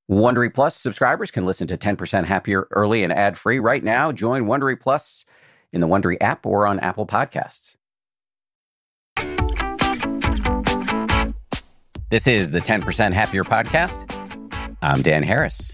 Wondery Plus subscribers can listen to 10% Happier early and ad-free right now. Join Wondery Plus in the Wondery app or on Apple Podcasts. This is the 10% Happier podcast. I'm Dan Harris.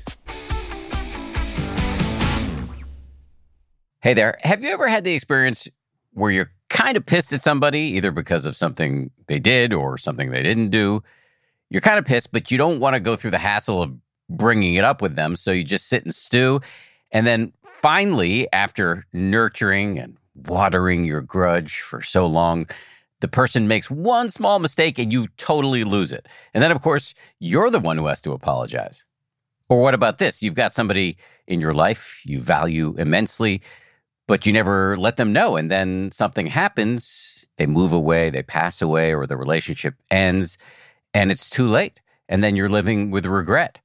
Hey there. Have you ever had the experience where you're kind of pissed at somebody, either because of something they did or something they didn't do? You're kind of pissed, but you don't want to go through the hassle of bringing it up with them, so you just sit and stew. And then finally, after nurturing and watering your grudge for so long, the person makes one small mistake and you totally lose it. And then, of course, you're the one who has to apologize. Or what about this? You've got somebody in your life you value immensely, but you never let them know. And then something happens, they move away, they pass away, or the relationship ends, and it's too late. And then you're living with regret.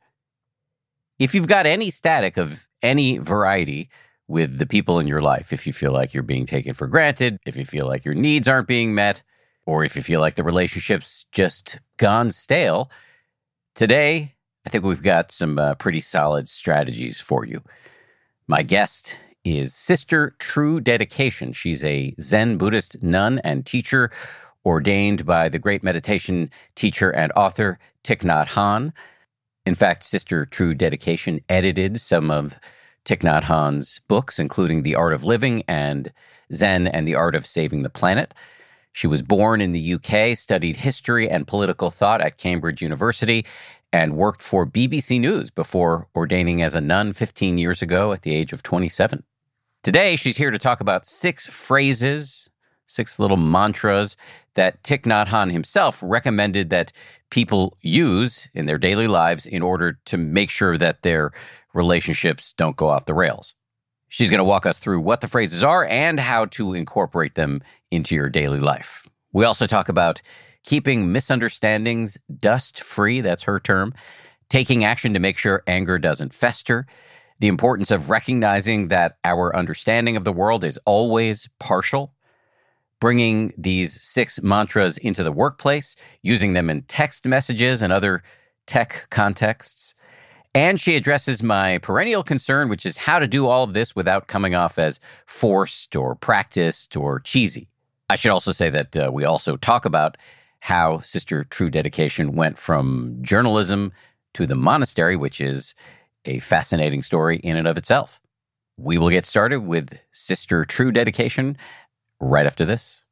If you've got any static of any variety with the people in your life, if you feel like you're being taken for granted, if you feel like your needs aren't being met, or if you feel like the relationship's just gone stale, today, I think we've got some pretty solid strategies for you. My guest is Sister True Dedication. She's a Zen Buddhist nun and teacher ordained by the great meditation teacher and author Thich Nhat Hanh. In fact, Sister True Dedication edited some of Thich Nhat Hanh's books, including The Art of Living and Zen and the Art of Saving the Planet. She was born in the UK, studied history and political thought at Cambridge University, and worked for BBC News before ordaining as a nun 15 years ago at the age of 27. Today, she's here to talk about 6 phrases, 6 little mantras that Thich Nhat Hanh himself recommended that people use in their daily lives in order to make sure that their relationships don't go off the rails. She's going to walk us through what the phrases are and how to incorporate them into your daily life. We also talk about keeping misunderstandings dust-free, that's her term, taking action to make sure anger doesn't fester, the importance of recognizing that our understanding of the world is always partial, bringing these 6 mantras into the workplace, using them in text messages and other tech contexts. And she addresses my perennial concern, which is how to do all of this without coming off as forced or practiced or cheesy. I should also say that we also talk about how Sister True Dedication went from journalism to the monastery, which is a fascinating story in and of itself. We will get started with Sister True Dedication right after this.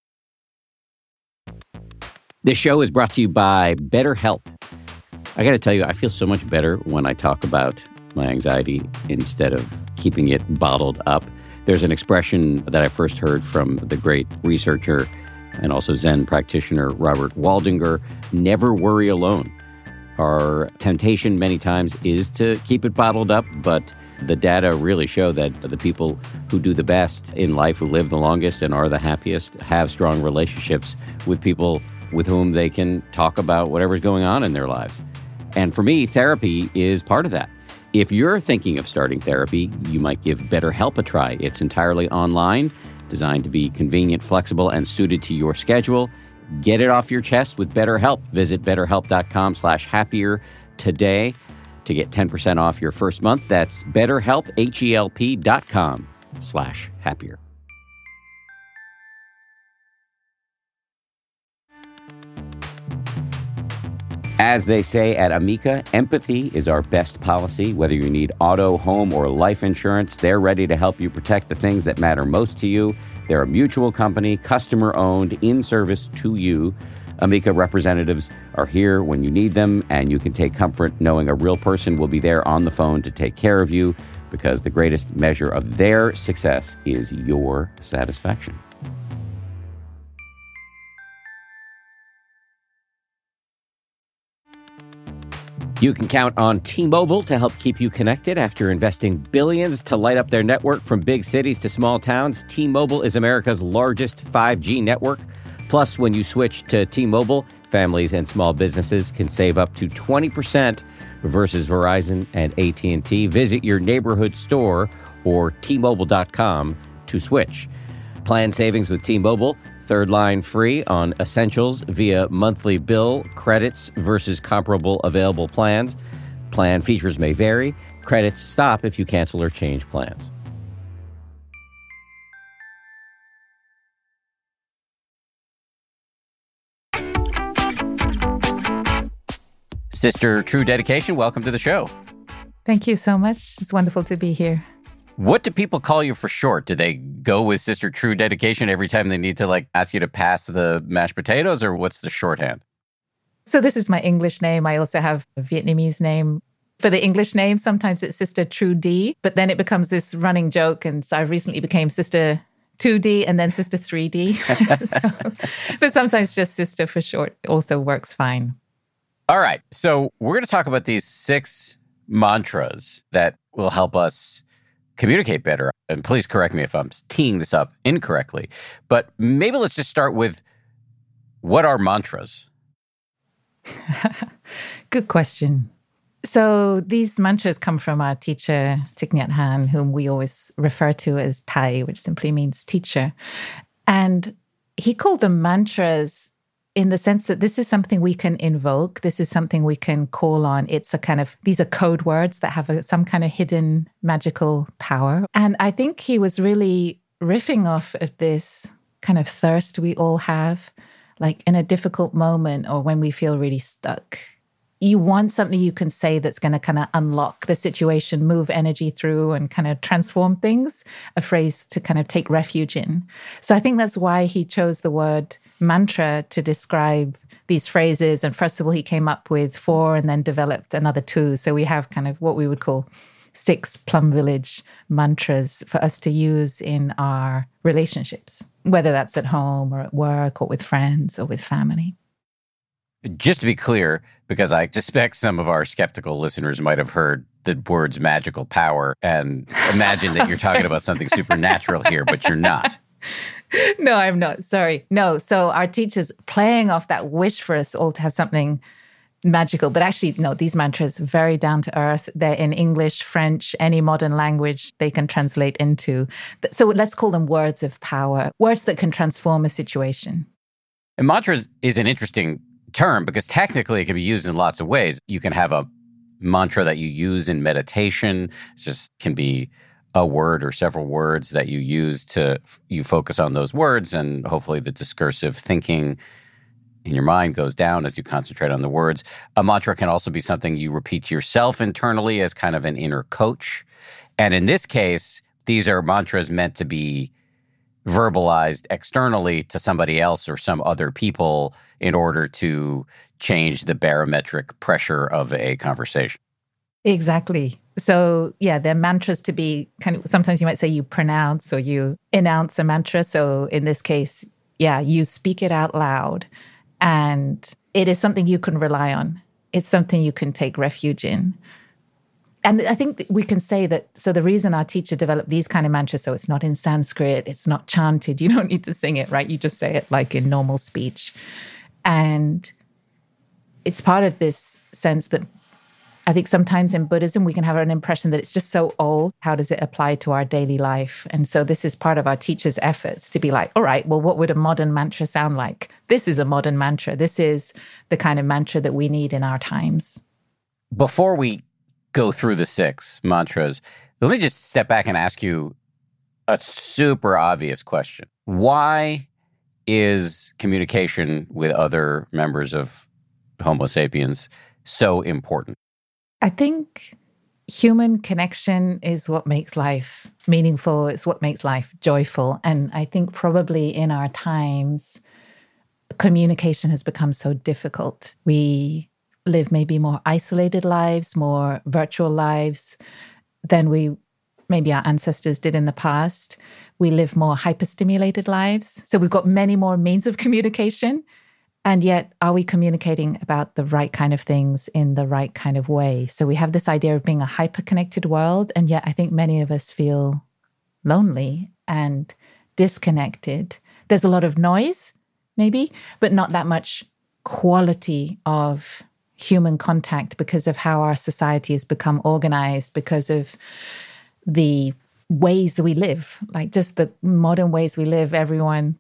This show is brought to you by BetterHelp. I got to tell you, I feel so much better when I talk about my anxiety instead of keeping it bottled up. There's an expression that I first heard from the great researcher and also Zen practitioner Robert Waldinger: never worry alone. Our temptation many times is to keep it bottled up, but the data really show that the people who do the best in life, who live the longest and are the happiest, have strong relationships with people with whom they can talk about whatever's going on in their lives. And for me, therapy is part of that. If you're thinking of starting therapy, you might give BetterHelp a try. It's entirely online, designed to be convenient, flexible, and suited to your schedule. Get it off your chest with BetterHelp. Visit BetterHelp.com/happier today to get 10% off your first month. That's BetterHelp, HELP.com/happier. As they say at Amica, empathy is our best policy. Whether you need auto, home, or life insurance, they're ready to help you protect the things that matter most to you. They're a mutual company, customer-owned, in service to you. Amica representatives are here when you need them, and you can take comfort knowing a real person will be there on the phone to take care of you, because the greatest measure of their success is your satisfaction. You can count on T-Mobile to help keep you connected. After investing billions to light up their network from big cities to small towns, T-Mobile is America's largest 5G network. Plus, when you switch to T-Mobile, families and small businesses can save up to 20% versus Verizon and AT&T. Visit your neighborhood store or T-Mobile.com to switch. Plan savings with T-Mobile. Third line free on essentials via monthly bill credits versus comparable available plans. Plan features may vary. Credits stop if you cancel or change plans. Sister True Dedication, welcome to the show. Thank you so much. It's wonderful to be here. What do people call you for short? Do they go with Sister True Dedication every time they need to ask you to pass the mashed potatoes, or what's the shorthand? So this is my English name. I also have a Vietnamese name. For the English name, sometimes it's Sister True D, but then it becomes this running joke. And so I recently became Sister 2D and then Sister 3D. But sometimes just Sister for short also works fine. All right. So we're going to talk about these 6 mantras that will help us communicate better. And please correct me if I'm teeing this up incorrectly. But maybe let's just start with, what are mantras? Good question. So these mantras come from our teacher, Thich Nhat Hanh, whom we always refer to as Thầy, which simply means teacher. And he called them mantras in the sense that this is something we can invoke. This is something we can call on. It's these are code words that have some kind of hidden magical power. And I think he was really riffing off of this kind of thirst we all have, like in a difficult moment or when we feel really stuck. You want something you can say that's going to kind of unlock the situation, move energy through and kind of transform things, a phrase to kind of take refuge in. So I think that's why he chose the word mantra to describe these phrases. And first of all, he came up with 4 and then developed another 2. So we have kind of what we would call 6 Plum Village mantras for us to use in our relationships, whether that's at home or at work or with friends or with family. Just to be clear, because I suspect some of our skeptical listeners might have heard the words magical power and imagine that you're talking about something supernatural here, but you're not. No, I'm not. Sorry. No. So our teacher's playing off that wish for us all to have something magical. But actually, no, these mantras, very down to earth. They're in English, French, any modern language they can translate into. So let's call them words of power, words that can transform a situation. And mantras is an interesting term because technically it can be used in lots of ways. You can have a mantra that you use in meditation. It just can be a word or several words that you use you focus on those words, and hopefully the discursive thinking in your mind goes down as you concentrate on the words. A mantra can also be something you repeat to yourself internally as kind of an inner coach. And in this case, these are mantras meant to be verbalized externally to somebody else or some other people in order to change the barometric pressure of a conversation. Exactly. So yeah, they're mantras to be kind of, sometimes you might say you pronounce or you announce a mantra. So in this case, yeah, you speak it out loud and it is something you can rely on. It's something you can take refuge in. And I think we can say that, so the reason our teacher developed these kind of mantras, so it's not in Sanskrit, it's not chanted, you don't need to sing it, right? You just say it like in normal speech. And it's part of this sense that I think sometimes in Buddhism, we can have an impression that it's just so old. How does it apply to our daily life? And so this is part of our teacher's efforts to be like, all right, well, what would a modern mantra sound like? This is a modern mantra. This is the kind of mantra that we need in our times. Before we go through the 6 mantras, let me just step back and ask you a super obvious question. Why is communication with other members of Homo sapiens so important? I think human connection is what makes life meaningful. It's what makes life joyful. And I think probably in our times, communication has become so difficult. We live maybe more isolated lives, more virtual lives than maybe our ancestors did in the past. We live more hyperstimulated lives. So we've got many more means of communication. And yet, are we communicating about the right kind of things in the right kind of way? So we have this idea of being a hyper-connected world. And yet I think many of us feel lonely and disconnected. There's a lot of noise, maybe, but not that much quality of human contact because of how our society has become organized, because of the ways that we live, like just the modern ways we live. Everyone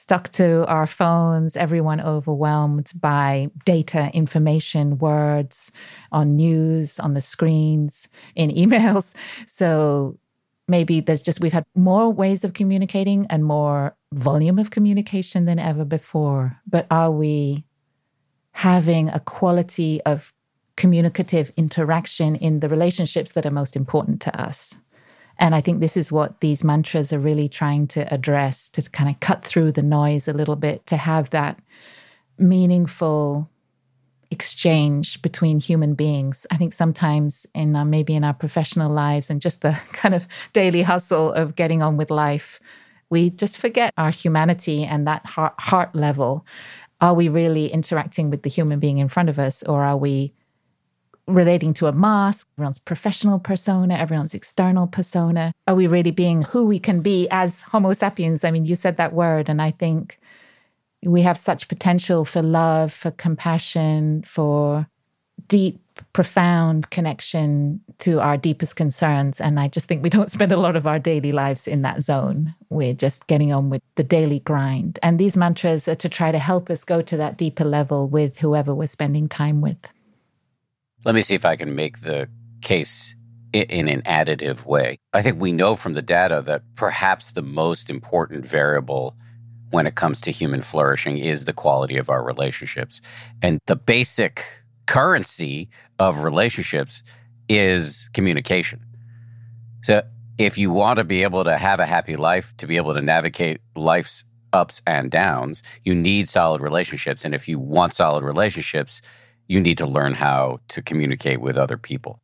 stuck to our phones, everyone overwhelmed by data, information, words, on news, on the screens, in emails. So maybe we've had more ways of communicating and more volume of communication than ever before. But are we having a quality of communicative interaction in the relationships that are most important to us? And I think this is what these mantras are really trying to address, to kind of cut through the noise a little bit, to have that meaningful exchange between human beings. I think sometimes maybe in our professional lives and just the kind of daily hustle of getting on with life, we just forget our humanity and that heart level. Are we really interacting with the human being in front of us, or are we relating to a mask, everyone's professional persona, everyone's external persona? Are we really being who we can be as Homo sapiens? I mean, you said that word, and I think we have such potential for love, for compassion, for deep, profound connection to our deepest concerns. And I just think we don't spend a lot of our daily lives in that zone. We're just getting on with the daily grind. And these mantras are to try to help us go to that deeper level with whoever we're spending time with. Let me see if I can make the case in an additive way. I think we know from the data that perhaps the most important variable when it comes to human flourishing is the quality of our relationships. And the basic currency of relationships is communication. So if you want to be able to have a happy life, to be able to navigate life's ups and downs, you need solid relationships. And if you want solid relationships, you need to learn how to communicate with other people.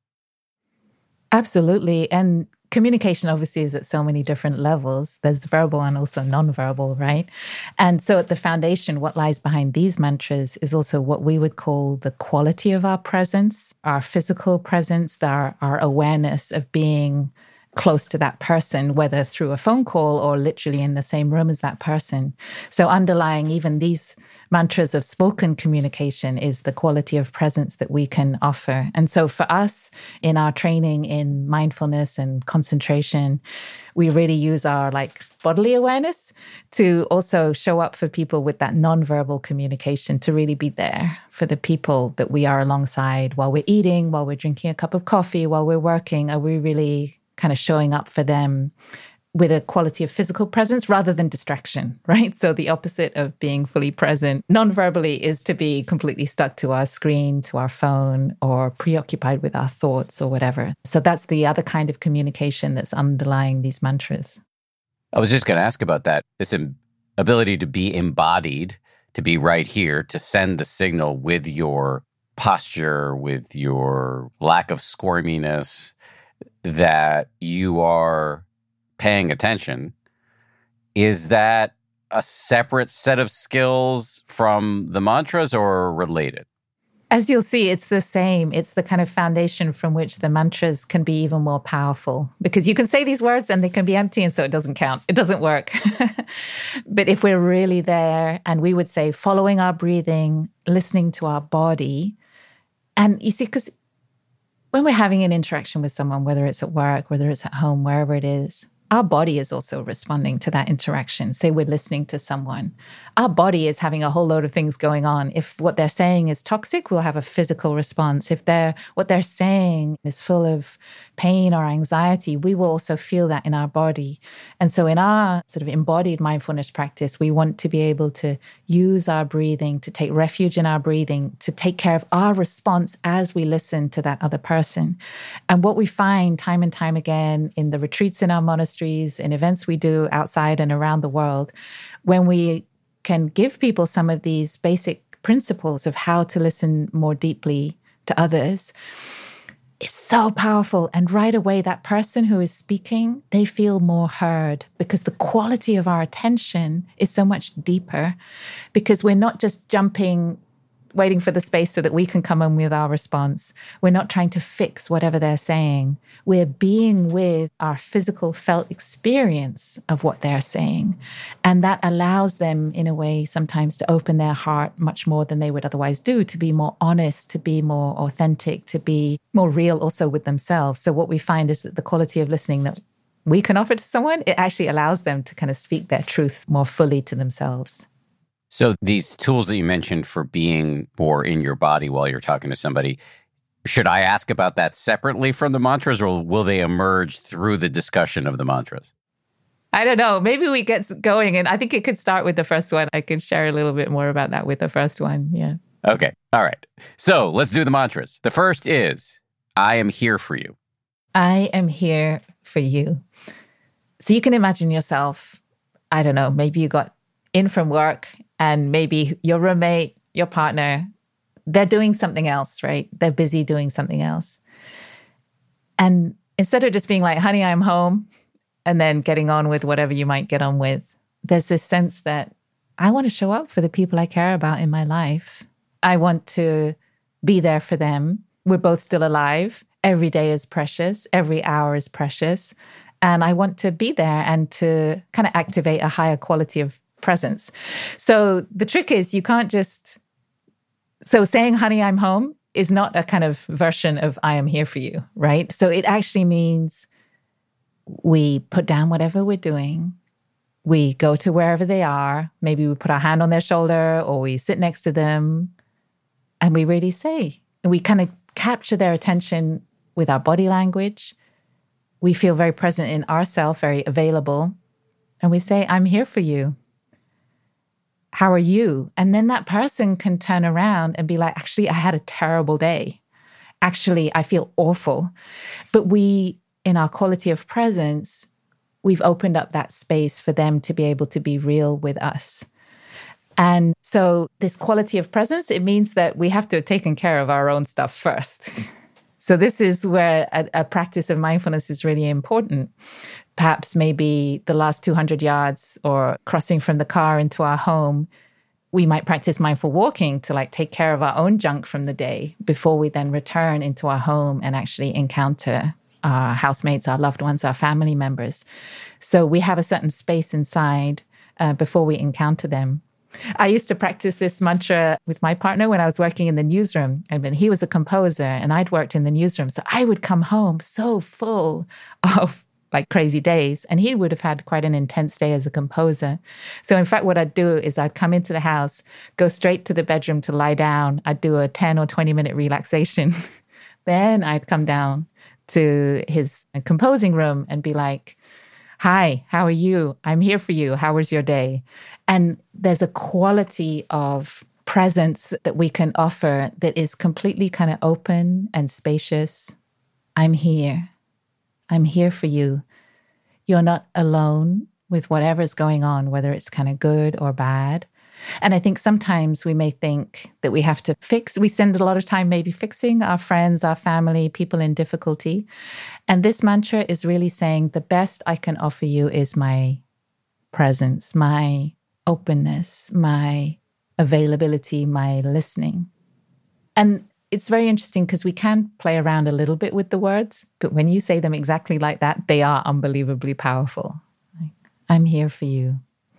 Absolutely. And communication obviously is at so many different levels. There's verbal and also nonverbal, right? And so at the foundation, what lies behind these mantras is also what we would call the quality of our presence, our physical presence, our awareness of being close to that person, whether through a phone call or literally in the same room as that person. So underlying even these mantras of spoken communication is the quality of presence that we can offer. And so for us, in our training in mindfulness and concentration, we really use our bodily awareness to also show up for people with that nonverbal communication, to really be there for the people that we are alongside while we're eating, while we're drinking a cup of coffee, while we're working. Are we really kind of showing up for them with a quality of physical presence rather than distraction, right? So the opposite of being fully present non-verbally is to be completely stuck to our screen, to our phone, or preoccupied with our thoughts or whatever. So that's the other kind of communication that's underlying these mantras. I was just going to ask about that. This ability to be embodied, to be right here, to send the signal with your posture, with your lack of squirminess, that you are paying attention. Is that a separate set of skills from the mantras or related? As you'll see, it's the same. It's the kind of foundation from which the mantras can be even more powerful, because you can say these words and they can be empty, and so it doesn't count. It doesn't work. But if we're really there, and we would say following our breathing, listening to our body, and you see, because when we're having an interaction with someone, whether it's at work, whether it's at home, wherever it is, our body is also responding to that interaction. Say we're listening to someone. Our body is having a whole load of things going on. If what they're saying is toxic, we'll have a physical response. If what they're saying is full of pain or anxiety, we will also feel that in our body. And so in our sort of embodied mindfulness practice, we want to be able to use our breathing, to take refuge in our breathing, to take care of our response as we listen to that other person. And what we find time and time again in the retreats in our monasteries, in events we do outside and around the world, when we can give people some of these basic principles of how to listen more deeply to others, it's so powerful. And right away, that person who is speaking, they feel more heard, because the quality of our attention is so much deeper, because we're not just jumping, waiting for the space so that we can come in with our response. We're not trying to fix whatever they're saying. We're being with our physical felt experience of what they're saying. And that allows them, in a way, sometimes to open their heart much more than they would otherwise do, to be more honest, to be more authentic, to be more real also with themselves. So what we find is that the quality of listening that we can offer to someone, it actually allows them to kind of speak their truth more fully to themselves. So these tools that you mentioned for being more in your body while you're talking to somebody, should I ask about that separately from the mantras, or will they emerge through the discussion of the mantras? I don't know. Maybe we get going, and I think it could start with the first one. I could share a little bit more about that with the first one. Yeah. Okay. All right. So let's do the mantras. The first is, I am here for you. I am here for you. So you can imagine yourself, I don't know, maybe you got in from work and maybe your roommate, your partner, they're doing something else, right? They're busy doing something else. And instead of just being like, honey, I'm home, and then getting on with whatever you might get on with, there's this sense that I want to show up for the people I care about in my life. I want to be there for them. We're both still alive. Every day is precious. Every hour is precious. And I want to be there and to kind of activate a higher quality of presence. So the trick is you can't just... So saying, honey, I'm home is not a kind of version of I am here for you, right? So it actually means we put down whatever we're doing. We go to wherever they are. Maybe we put our hand on their shoulder or we sit next to them and we really say, we kind of capture their attention with our body language. We feel very present in ourselves, very available. And we say, I'm here for you. How are you? And then that person can turn around and be like, actually, I had a terrible day. Actually, I feel awful. But we, in our quality of presence, we've opened up that space for them to be able to be real with us. And so this quality of presence, it means that we have to have taken care of our own stuff first. So this is where a practice of mindfulness is really important. Perhaps maybe the last 200 yards or crossing from the car into our home, we might practice mindful walking to like take care of our own junk from the day before we then return into our home and actually encounter our housemates, our loved ones, our family members. So we have a certain space inside before we encounter them. I used to practice this mantra with my partner when I was working in the newsroom. And when he was a composer and I'd worked in the newsroom, so I would come home so full of like crazy days. And he would have had quite an intense day as a composer. So in fact, what I'd do is I'd come into the house, go straight to the bedroom to lie down. I'd do a 10 or 20 minute relaxation. Then I'd come down to his composing room and be like, hi, how are you? I'm here for you. How was your day? And there's a quality of presence that we can offer that is completely kind of open and spacious. I'm here. I'm here for you. You're not alone with whatever's going on, whether it's kind of good or bad. And I think sometimes we may think that we have to we spend a lot of time maybe fixing our friends, our family, people in difficulty. And this mantra is really saying the best I can offer you is my presence, my openness, my availability, my listening. And it's very interesting because we can play around a little bit with the words, but when you say them exactly like that, they are unbelievably powerful. Like, I'm here for you.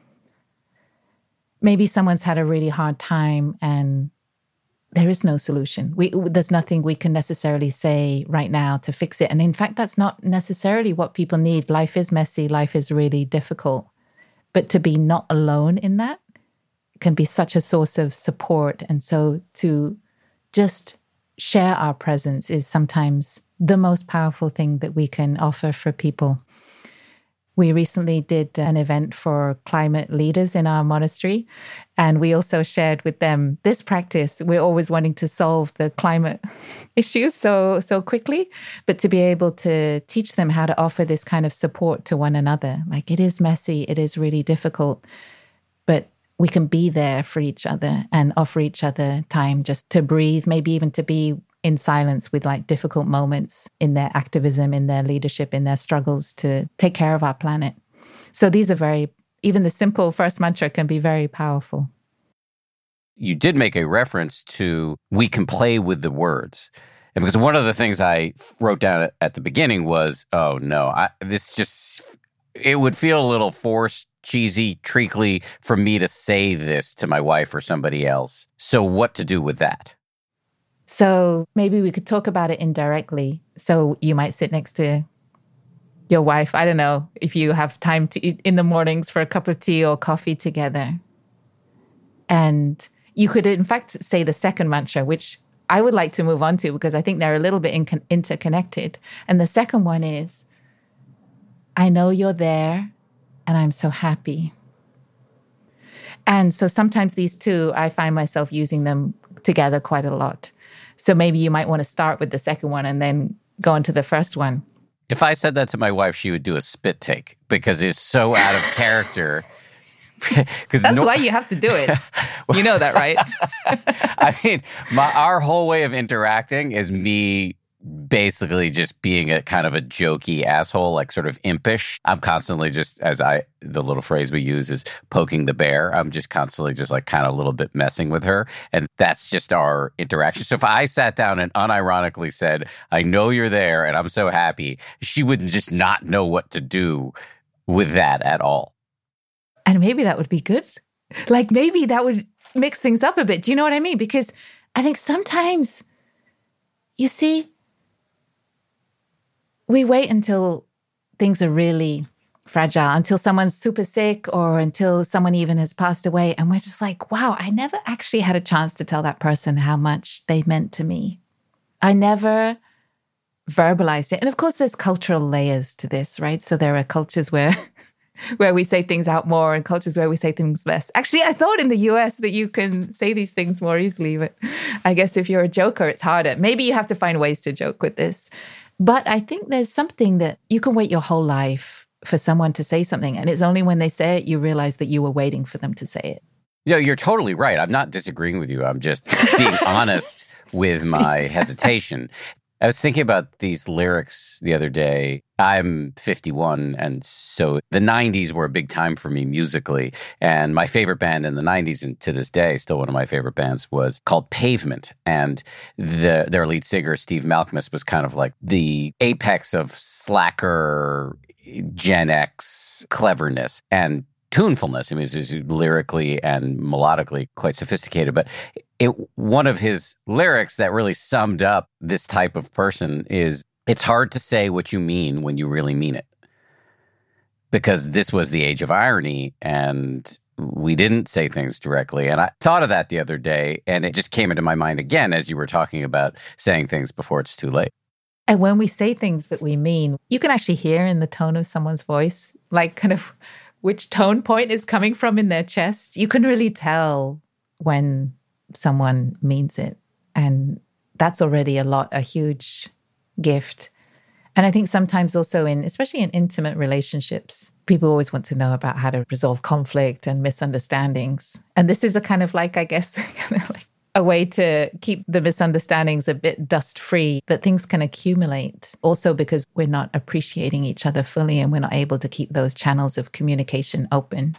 Maybe someone's had a really hard time and there is no solution. There's nothing we can necessarily say right now to fix it. And in fact, that's not necessarily what people need. Life is messy. Life is really difficult. But to be not alone in that can be such a source of support. And so to just share our presence is sometimes the most powerful thing that we can offer for people. We recently did an event for climate leaders in our monastery, and we also shared with them this practice. We're always wanting to solve the climate issues so quickly, but to be able to teach them how to offer this kind of support to one another. Like, it is messy, it is really difficult, but we can be there for each other and offer each other time just to breathe, maybe even to be in silence with like difficult moments in their activism, in their leadership, in their struggles to take care of our planet. So these are even the simple first mantra can be very powerful. You did make a reference to we can play with the words. And because one of the things I wrote down at the beginning was, oh no, it would feel a little forced, cheesy, treacly for me to say this to my wife or somebody else. So what to do with that? So maybe we could talk about it indirectly. So you might sit next to your wife. I don't know if you have time to eat in the mornings for a cup of tea or coffee together. And you could, in fact, say the second mantra, which I would like to move on to because I think they're a little bit interconnected. And the second one is, I know you're there and I'm so happy. And so sometimes these two, I find myself using them together quite a lot. So maybe you might want to start with the second one and then go into the first one. If I said that to my wife, she would do a spit take because it's so out of character. That's why you have to do it. You know that, right? I mean, our whole way of interacting is me basically just being a kind of a jokey asshole, like sort of impish. I'm constantly just, the little phrase we use is poking the bear. I'm just constantly just like kind of a little bit messing with her. And that's just our interaction. So if I sat down and unironically said, I know you're there and I'm so happy, she would just not know what to do with that at all. And maybe that would be good. Like maybe that would mix things up a bit. Do you know what I mean? Because I think sometimes, you see, we wait until things are really fragile, until someone's super sick or until someone even has passed away. And we're just like, wow, I never actually had a chance to tell that person how much they meant to me. I never verbalized it. And of course, there's cultural layers to this, right? So there are cultures where we say things out more and cultures where we say things less. Actually, I thought in the US that you can say these things more easily, but I guess if you're a joker, it's harder. Maybe you have to find ways to joke with this. But I think there's something that you can wait your whole life for someone to say something. And it's only when they say it, you realize that you were waiting for them to say it. No, you're totally right. I'm not disagreeing with you. I'm just being honest with my hesitation. I was thinking about these lyrics the other day. I'm 51, and so the 90s were a big time for me musically. And my favorite band in the 90s, and to this day, still one of my favorite bands, was called Pavement. And their lead singer, Steve Malkmus, was kind of like the apex of slacker Gen X cleverness and tunefulness. I mean, it was lyrically and melodically quite sophisticated, but one of his lyrics that really summed up this type of person is, it's hard to say what you mean when you really mean it. Because this was the age of irony and we didn't say things directly. And I thought of that the other day and it just came into my mind again as you were talking about saying things before it's too late. And when we say things that we mean, you can actually hear in the tone of someone's voice, like kind of which tone point is coming from in their chest. You can really tell when someone means it. And that's already a huge gift. And I think sometimes also especially in intimate relationships, people always want to know about how to resolve conflict and misunderstandings. And this is a kind of like, I guess, kind of like a way to keep the misunderstandings a bit dust-free, that things can accumulate. Also because we're not appreciating each other fully and we're not able to keep those channels of communication open.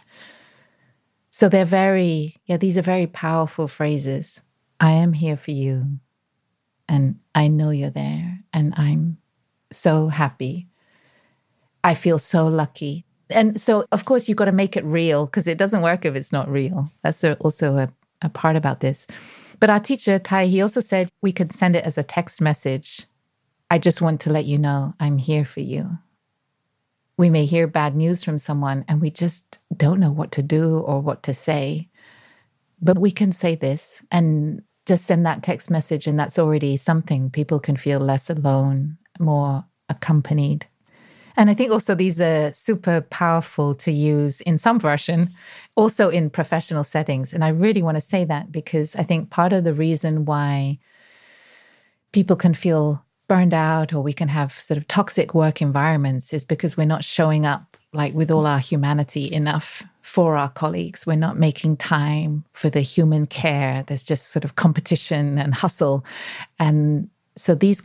So these are very powerful phrases. I am here for you. And I know you're there. And I'm so happy. I feel so lucky. And so, of course, you've got to make it real because it doesn't work if it's not real. That's also a part about this. But our teacher, Tai, he also said we could send it as a text message. I just want to let you know I'm here for you. We may hear bad news from someone and we just don't know what to do or what to say. But we can say this and just send that text message, and that's already something. People can feel less alone, more accompanied. And I think also these are super powerful to use in some version, also in professional settings. And I really want to say that because I think part of the reason why people can feel burned out or we can have sort of toxic work environments is because we're not showing up like with all our humanity enough for our colleagues. We're not making time for the human care. There's just sort of competition and hustle. And so these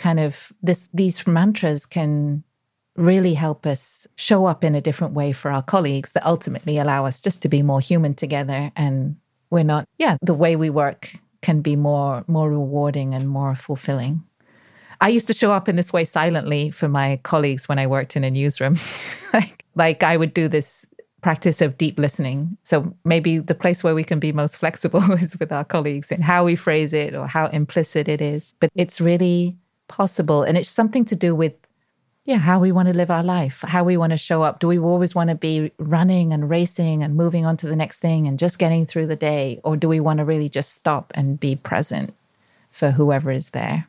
mantras can really help us show up in a different way for our colleagues that ultimately allow us just to be more human together. And the way we work can be more rewarding and more fulfilling. I used to show up in this way silently for my colleagues when I worked in a newsroom. like I would do this practice of deep listening. So maybe the place where we can be most flexible is with our colleagues and how we phrase it or how implicit it is. But it's really possible. And it's something to do with how we want to live our life, how we want to show up. Do we always want to be running and racing and moving on to the next thing and just getting through the day? Or do we want to really just stop and be present for whoever is there?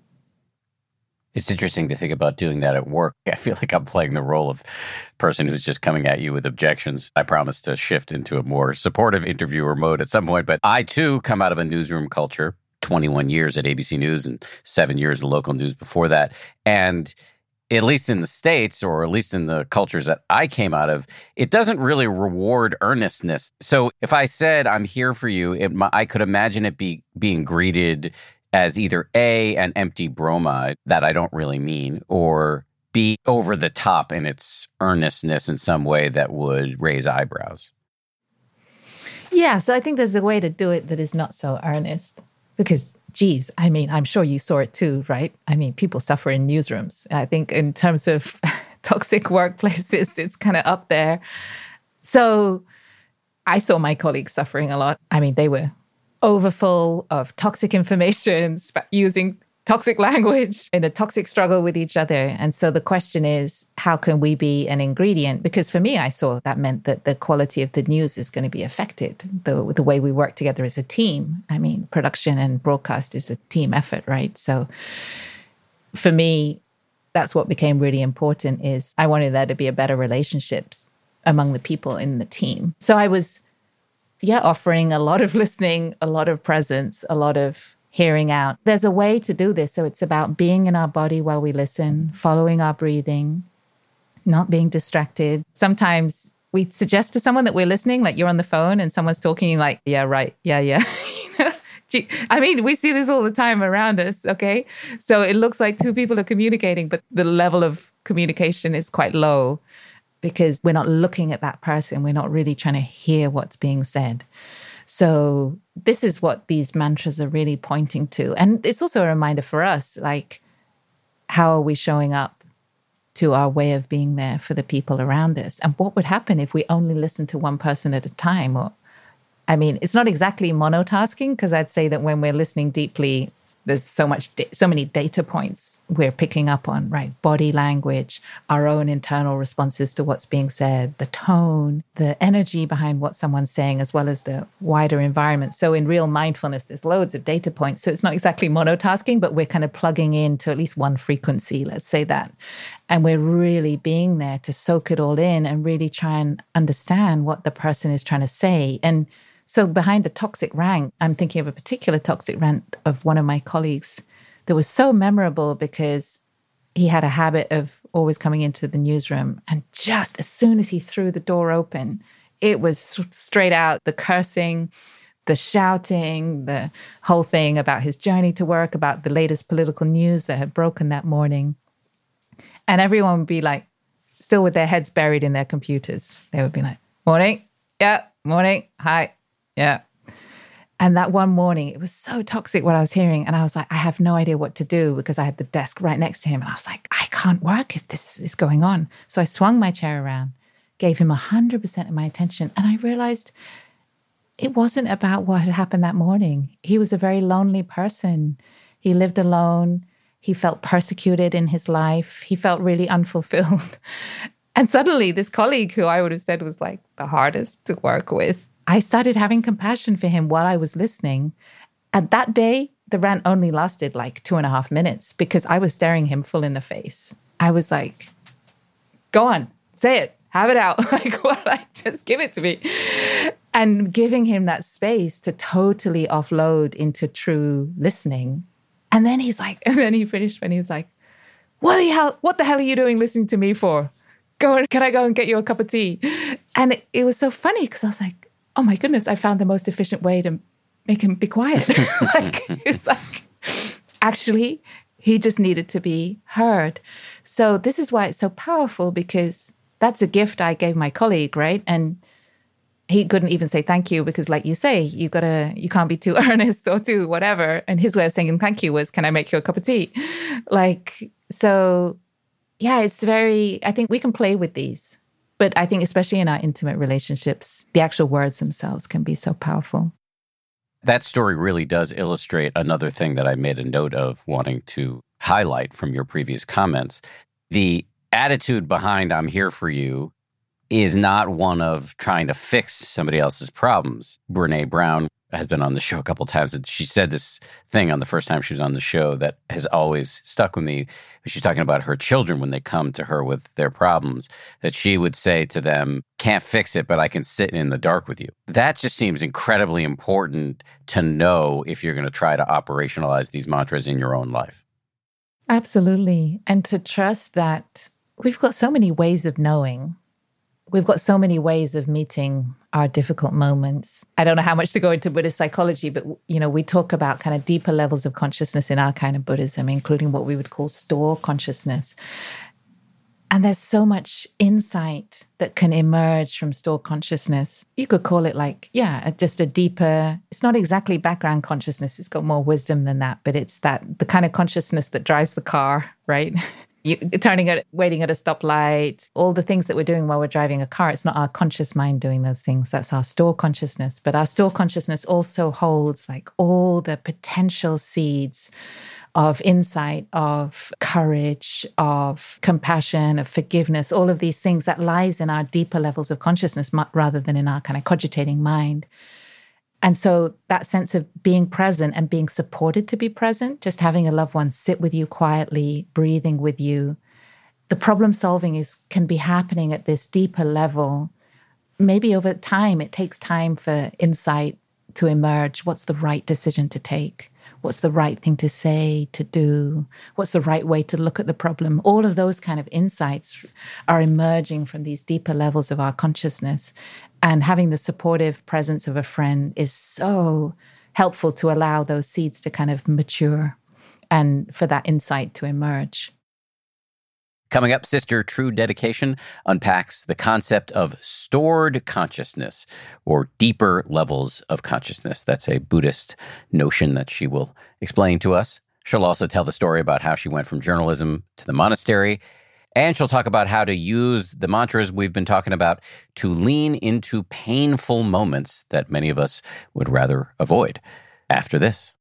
It's interesting to think about doing that at work. I feel like I'm playing the role of person who's just coming at you with objections. I promise to shift into a more supportive interviewer mode at some point. But I, too, come out of a newsroom culture, 21 years at ABC News and 7 years of local news before that. And at least in the States, or at least in the cultures that I came out of, it doesn't really reward earnestness. So if I said, I'm here for you, I could imagine it being greeted as either A, an empty bromide that I don't really mean, or B, over the top in its earnestness in some way that would raise eyebrows. Yeah, so I think there's a way to do it that is not so earnest. Because, geez, I mean, I'm sure you saw it too, right? I mean, people suffer in newsrooms. I think in terms of toxic workplaces, it's kind of up there. So I saw my colleagues suffering a lot. I mean, they were overfull of toxic information, using toxic language in a toxic struggle with each other. And so the question is, how can we be an ingredient? Because for me, I saw that meant that the quality of the news is going to be affected, the way we work together as a team. I mean, production and broadcast is a team effort, right? So for me, that's what became really important is I wanted there to be a better relationships among the people in the team. So I was offering a lot of listening, a lot of presence, a lot of hearing out. There's a way to do this. So it's about being in our body while we listen, following our breathing, not being distracted. Sometimes we suggest to someone that we're listening, like you're on the phone and someone's talking, you're like, yeah, right, yeah. I mean, we see this all the time around us, okay? So it looks like two people are communicating, but the level of communication is quite low, because we're not looking at that person. We're not really trying to hear what's being said. So this is what these mantras are really pointing to. And it's also a reminder for us, like, how are we showing up to our way of being there for the people around us? And what would happen if we only listen to one person at a time? Or, I mean, it's not exactly monotasking, because I'd say that when we're listening deeply, there's so many data points we're picking up on, right? Body language, our own internal responses to what's being said, the tone, the energy behind what someone's saying, as well as the wider environment. So in real mindfulness, there's loads of data points. So it's not exactly monotasking, but we're kind of plugging into at least one frequency, let's say that. And we're really being there to soak it all in and really try and understand what the person is trying to say. And so behind the toxic rant, I'm thinking of a particular toxic rant of one of my colleagues that was so memorable because he had a habit of always coming into the newsroom. And just as soon as he threw the door open, it was straight out the cursing, the shouting, the whole thing about his journey to work, about the latest political news that had broken that morning. And everyone would be like, still with their heads buried in their computers. They would be like, morning, yeah, morning, hi. Yeah. And that one morning, it was so toxic what I was hearing. And I was like, I have no idea what to do, because I had the desk right next to him. And I was like, I can't work if this is going on. So I swung my chair around, gave him 100% of my attention. And I realized it wasn't about what had happened that morning. He was a very lonely person. He lived alone. He felt persecuted in his life. He felt really unfulfilled. And suddenly this colleague, who I would have said was like the hardest to work with, I started having compassion for him while I was listening. And that day, the rant only lasted like 2.5 minutes, because I was staring him full in the face. I was like, go on, say it, have it out. Like, what? Like, just give it to me. And giving him that space to totally offload into true listening. And then he finished when he was like, what the hell are you doing listening to me for? Can I go and get you a cup of tea? And it was so funny, because I was like, oh my goodness, I found the most efficient way to make him be quiet. It's like, actually, he just needed to be heard. So this is why it's so powerful, because that's a gift I gave my colleague, right? And he couldn't even say thank you, because like you say, you can't be too earnest or too whatever. And his way of saying thank you was, can I make you a cup of tea? So yeah, I think we can play with these. But I think especially in our intimate relationships, the actual words themselves can be so powerful. That story really does illustrate another thing that I made a note of wanting to highlight from your previous comments. The attitude behind I'm here for you is not one of trying to fix somebody else's problems. Brené Brown has been on the show a couple of times, and she said this thing on the first time she was on the show that has always stuck with me. She's talking about her children when they come to her with their problems, that she would say to them, can't fix it, but I can sit in the dark with you. That just seems incredibly important to know if you're going to try to operationalize these mantras in your own life. Absolutely. And to trust that we've got so many ways of knowing. We've got so many ways of meeting our difficult moments. I don't know how much to go into Buddhist psychology, but, we talk about kind of deeper levels of consciousness in our kind of Buddhism, including what we would call store consciousness. And there's so much insight that can emerge from store consciousness. You could call it just a deeper, it's not exactly background consciousness. It's got more wisdom than that, but it's the kind of consciousness that drives the car, right? Waiting at a stoplight, all the things that we're doing while we're driving a car, it's not our conscious mind doing those things. That's our store consciousness. But our store consciousness also holds all the potential seeds of insight, of courage, of compassion, of forgiveness, all of these things that lies in our deeper levels of consciousness rather than in our kind of cogitating mind. And so that sense of being present and being supported to be present, just having a loved one sit with you quietly, breathing with you, the problem solving can be happening at this deeper level. Maybe over time, it takes time for insight to emerge. What's the right decision to take? What's the right thing to say, to do? What's the right way to look at the problem? All of those kind of insights are emerging from these deeper levels of our consciousness. And having the supportive presence of a friend is so helpful to allow those seeds to kind of mature and for that insight to emerge. Coming up, Sister True Dedication unpacks the concept of stored consciousness or deeper levels of consciousness. That's a Buddhist notion that she will explain to us. She'll also tell the story about how she went from journalism to the monastery. And she'll talk about how to use the mantras we've been talking about to lean into painful moments that many of us would rather avoid. After this.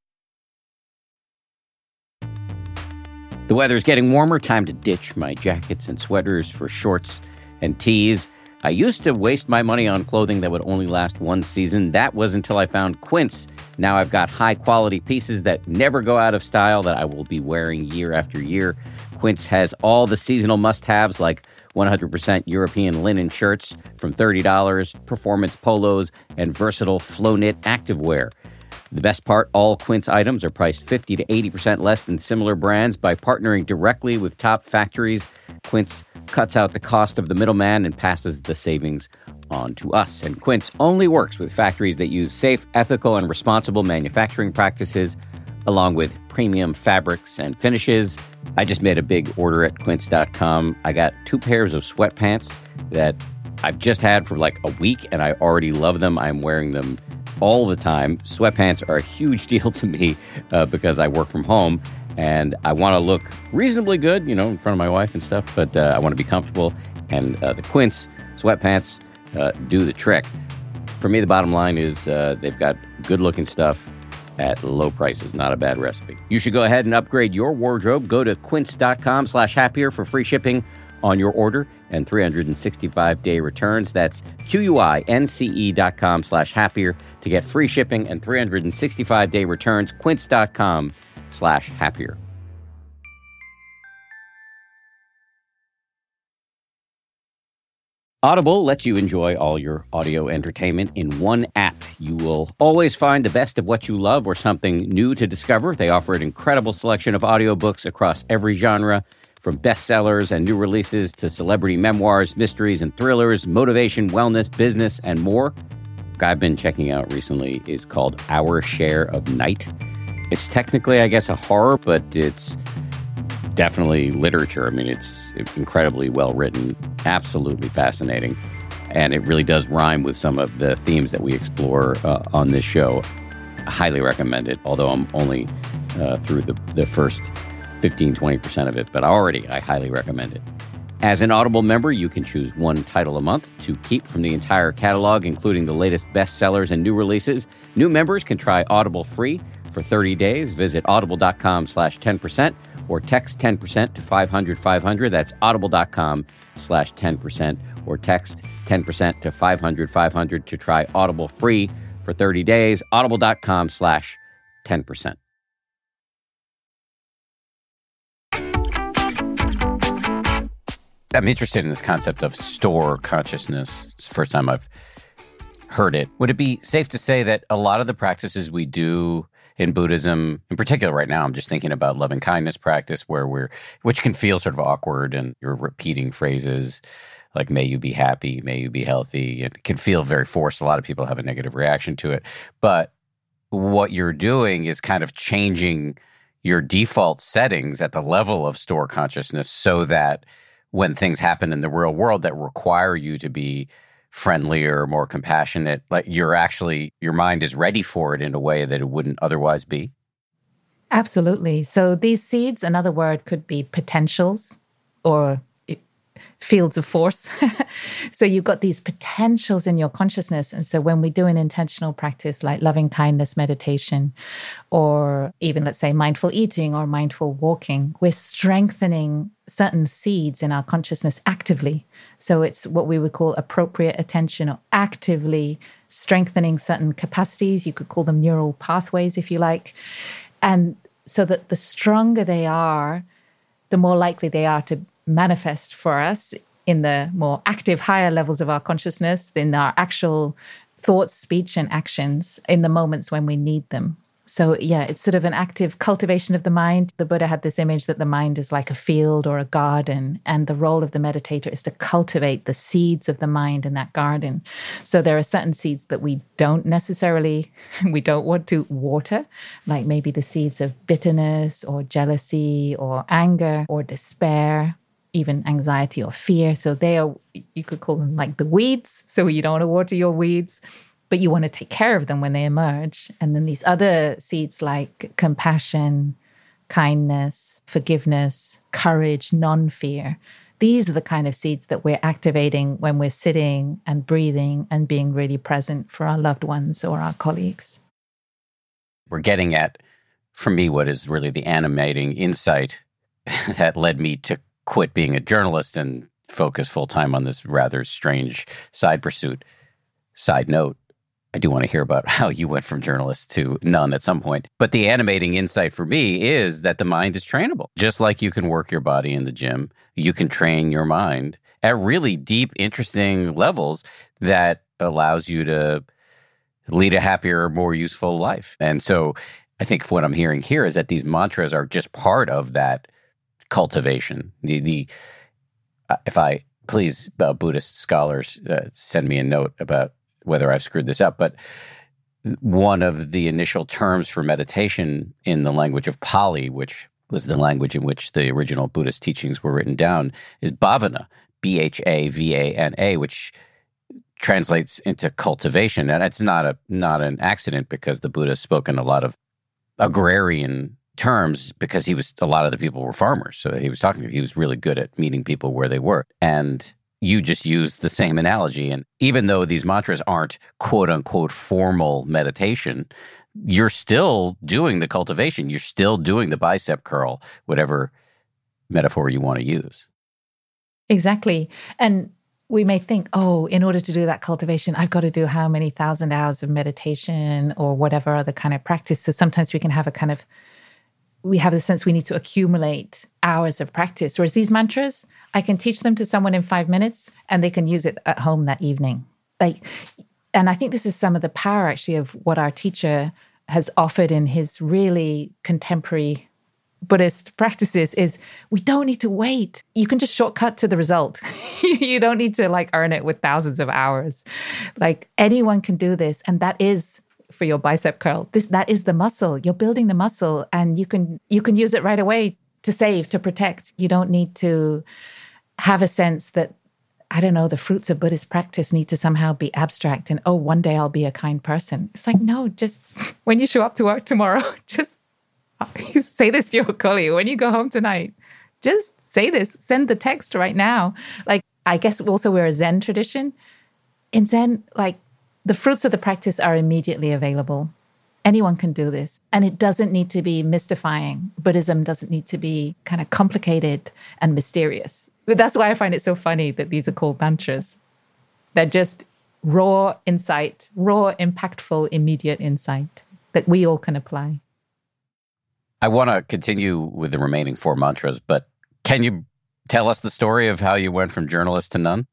The weather's getting warmer. Time to ditch my jackets and sweaters for shorts and tees. I used to waste my money on clothing that would only last one season. That was until I found Quince. Now I've got high-quality pieces that never go out of style that I will be wearing year after year. Quince has all the seasonal must-haves like 100% European linen shirts from $30, performance polos, and versatile flow-knit activewear. The best part, all Quince items are priced 50 to 80% less than similar brands. By partnering directly with top factories, Quince cuts out the cost of the middleman and passes the savings on to us. And Quince only works with factories that use safe, ethical, and responsible manufacturing practices, along with premium fabrics and finishes. I just made a big order at quince.com. I got 2 pairs of sweatpants that I've just had for like a week, and I already love them. I'm wearing them all the time. Sweatpants are a huge deal to me because I work from home and I want to look reasonably good, in front of my wife and stuff, but I want to be comfortable. And the Quince sweatpants do the trick. For me, the bottom line is they've got good looking stuff at low prices. Not a bad recipe. You should go ahead and upgrade your wardrobe. Go to quince.com/happier for free shipping on your order and 365-day returns. That's QUINCE.com/happier to get free shipping and 365-day returns. Quince.com/happier. Audible lets you enjoy all your audio entertainment in one app. You will always find the best of what you love or something new to discover. They offer an incredible selection of audiobooks across every genre, from bestsellers and new releases to celebrity memoirs, mysteries and thrillers, motivation, wellness, business, and more. What I've been checking out recently is called Our Share of Night. It's technically, I guess, a horror, but it's definitely literature. I mean, it's incredibly well written, absolutely fascinating, and it really does rhyme with some of the themes that we explore on this show. I highly recommend it, although I'm only through the first 15-20% of it, but I highly recommend it. As an Audible member, you can choose one title a month to keep from the entire catalog, including the latest bestsellers and new releases. New members can try Audible free for 30 days. Visit audible.com/10% or text 10% to 500 500. That's audible.com/10%, or text 10% to 500 500 to try Audible free for 30 days. Audible.com/10%. I'm interested in this concept of store consciousness. It's the first time I've heard it. Would it be safe to say that a lot of the practices we do in Buddhism, in particular right now, I'm just thinking about loving kindness practice, which can feel sort of awkward, and you're repeating phrases like, may you be happy, may you be healthy, and it can feel very forced. A lot of people have a negative reaction to it. But what you're doing is kind of changing your default settings at the level of store consciousness so that when things happen in the real world that require you to be friendlier, more compassionate, like your mind is ready for it in a way that it wouldn't otherwise be? Absolutely. So these seeds, another word could be potentials or fields of force. So you've got these potentials in your consciousness. And so when we do an intentional practice like loving kindness meditation, or even, let's say, mindful eating or mindful walking, we're strengthening certain seeds in our consciousness actively. So it's what we would call appropriate attention, or actively strengthening certain capacities. You could call them neural pathways, if you like. And so that the stronger they are, the more likely they are to manifest for us in the more active, higher levels of our consciousness, in our actual thoughts, speech, and actions in the moments when we need them. So yeah, it's sort of an active cultivation of the mind. The Buddha had this image that the mind is like a field or a garden, and the role of the meditator is to cultivate the seeds of the mind in that garden. So there are certain seeds that we don't want to water, like maybe the seeds of bitterness or jealousy or anger or despair, even anxiety or fear. So you could call them like the weeds. So you don't want to water your weeds, but you want to take care of them when they emerge. And then these other seeds like compassion, kindness, forgiveness, courage, non-fear. These are the kind of seeds that we're activating when we're sitting and breathing and being really present for our loved ones or our colleagues. We're getting at, for me, what is really the animating insight that led me to quit being a journalist and focus full-time on this rather strange side pursuit. Side note, I do want to hear about how you went from journalist to none at some point. But the animating insight for me is that the mind is trainable. Just like you can work your body in the gym, you can train your mind at really deep, interesting levels that allows you to lead a happier, more useful life. And so I think what I'm hearing here is that these mantras are just part of that cultivation. Please, Buddhist scholars, send me a note about whether I've screwed this up, but one of the initial terms for meditation in the language of Pali, which was the language in which the original Buddhist teachings were written down, is bhavana, Bhavana, which translates into cultivation. And it's not an accident, because the Buddha spoke in a lot of agrarian terms, because a lot of the people were farmers. So he was really good at meeting people where they were. And you just used the same analogy. And even though these mantras aren't quote unquote formal meditation, you're still doing the cultivation. You're still doing the bicep curl, whatever metaphor you want to use. Exactly. And we may think, in order to do that cultivation, I've got to do how many 1,000 hours of meditation or whatever other kind of practice. So sometimes we can have we have the sense we need to accumulate hours of practice. Whereas these mantras, I can teach them to someone in 5 minutes and they can use it at home that evening. And I think this is some of the power actually of what our teacher has offered in his really contemporary Buddhist practices is we don't need to wait. You can just shortcut to the result. You don't need to earn it with thousands of hours. Anyone can do this. And that is for your bicep curl. That is the muscle. You're building the muscle, and you can use it right away to save, to protect. You don't need to have a sense that, I don't know, the fruits of Buddhist practice need to somehow be abstract and, one day I'll be a kind person. It's no, just when you show up to work tomorrow, just say this to your colleague. When you go home tonight, just say this, send the text right now. I guess also we're a Zen tradition. In Zen, the fruits of the practice are immediately available. Anyone can do this. And it doesn't need to be mystifying. Buddhism doesn't need to be kind of complicated and mysterious. But that's why I find it so funny that these are called mantras. They're just raw insight, raw, impactful, immediate insight that we all can apply. I want to continue with the remaining 4 mantras, but can you tell us the story of how you went from journalist to nun?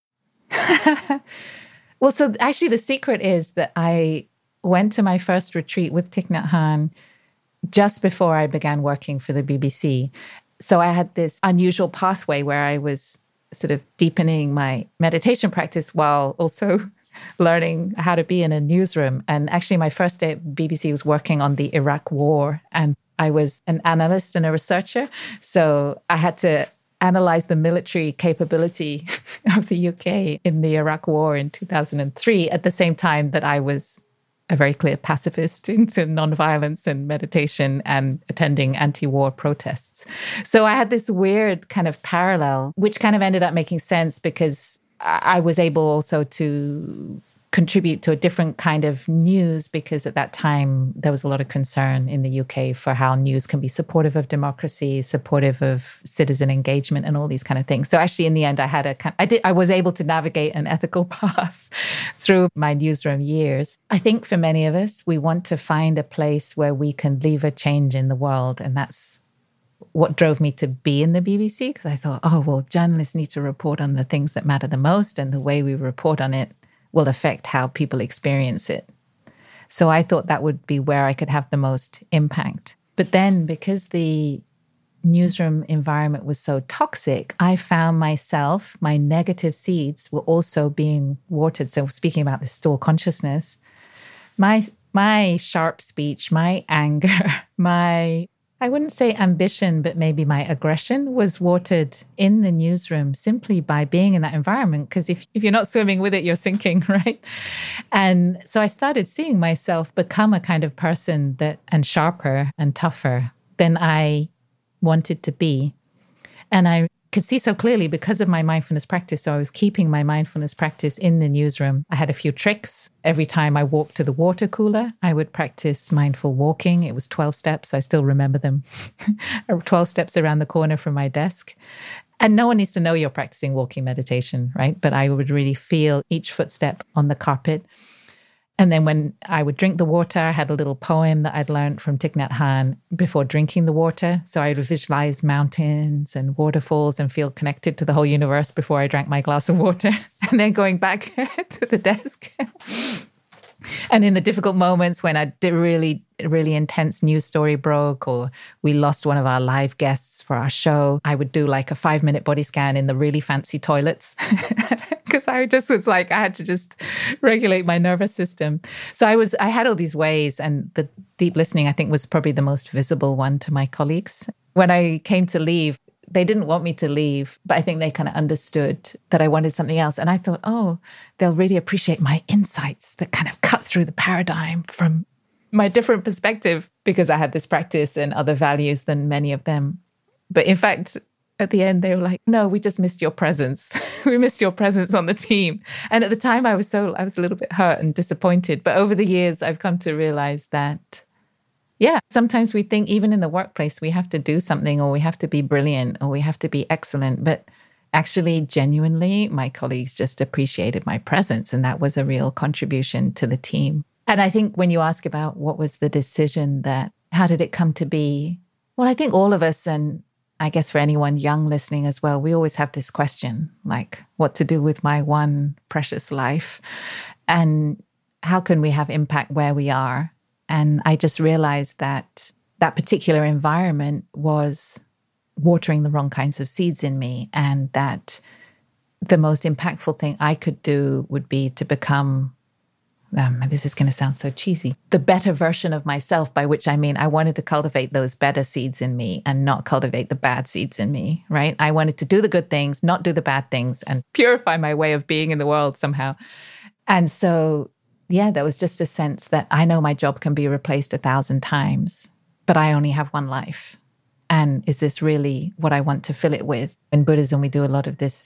Well, so actually the secret is that I went to my first retreat with Thich Nhat Hanh just before I began working for the BBC. So I had this unusual pathway where I was sort of deepening my meditation practice while also learning how to be in a newsroom. And actually my first day at BBC was working on the Iraq War, and I was an analyst and a researcher. So I had to analyze the military capability of the UK in the Iraq War in 2003 at the same time that I was a very clear pacifist into nonviolence and meditation and attending anti-war protests. So I had this weird kind of parallel, which kind of ended up making sense because I was able also to contribute to a different kind of news, because at that time there was a lot of concern in the UK for how news can be supportive of democracy, supportive of citizen engagement and all these kind of things. So actually in the end I was able to navigate an ethical path through my newsroom years. I think for many of us, we want to find a place where we can leave a change in the world, and that's what drove me to be in the BBC, because I thought, oh, well, journalists need to report on the things that matter the most, and the way we report on it will affect how people experience it. So I thought that would be where I could have the most impact. But then because the newsroom environment was so toxic, I found myself, my negative seeds were also being watered. So speaking about the store consciousness, my sharp speech, my anger, I wouldn't say ambition, but maybe my aggression was watered in the newsroom simply by being in that environment. Because if you're not swimming with it, you're sinking, right? And so I started seeing myself become a kind of person and sharper and tougher than I wanted to be. And I could see so clearly because of my mindfulness practice. So I was keeping my mindfulness practice in the newsroom. I had a few tricks. Every time I walked to the water cooler, I would practice mindful walking. It was 12 steps. I still remember them. 12 steps around the corner from my desk. And no one needs to know you're practicing walking meditation, right? But I would really feel each footstep on the carpet. And then when I would drink the water, I had a little poem that I'd learned from Thich Nhat Hanh before drinking the water. So I would visualize mountains and waterfalls and feel connected to the whole universe before I drank my glass of water. And then going back to the desk. And in the difficult moments when a really, really intense news story broke, or we lost one of our live guests for our show, I would do like a 5-minute body scan in the really fancy toilets. Because I just was like, I had to just regulate my nervous system. So I had all these ways, and the deep listening, I think, was probably the most visible one to my colleagues. When I came to leave, they didn't want me to leave, but I think they kind of understood that I wanted something else. And I thought, oh, they'll really appreciate my insights that kind of cut through the paradigm from my different perspective, because I had this practice and other values than many of them. But in fact, at the end, they were like, no, we just missed your presence. We missed your presence on the team. And at the time, I was a little bit hurt and disappointed. But over the years, I've come to realize that, yeah, sometimes we think even in the workplace, we have to do something, or we have to be brilliant, or we have to be excellent. But actually, genuinely, my colleagues just appreciated my presence. And that was a real contribution to the team. And I think when you ask about what was the decision, how did it come to be? Well, I think all of us, and I guess for anyone young listening as well, we always have this question, like what to do with my one precious life, and how can we have impact where we are? And I just realized that particular environment was watering the wrong kinds of seeds in me, and that the most impactful thing I could do would be to become, this is going to sound so cheesy, the better version of myself, by which I mean I wanted to cultivate those better seeds in me and not cultivate the bad seeds in me, right? I wanted to do the good things, not do the bad things, and purify my way of being in the world somehow. And so, yeah, there was just a sense that I know my job can be replaced 1,000 times, but I only have one life. And is this really what I want to fill it with? In Buddhism, we do a lot of this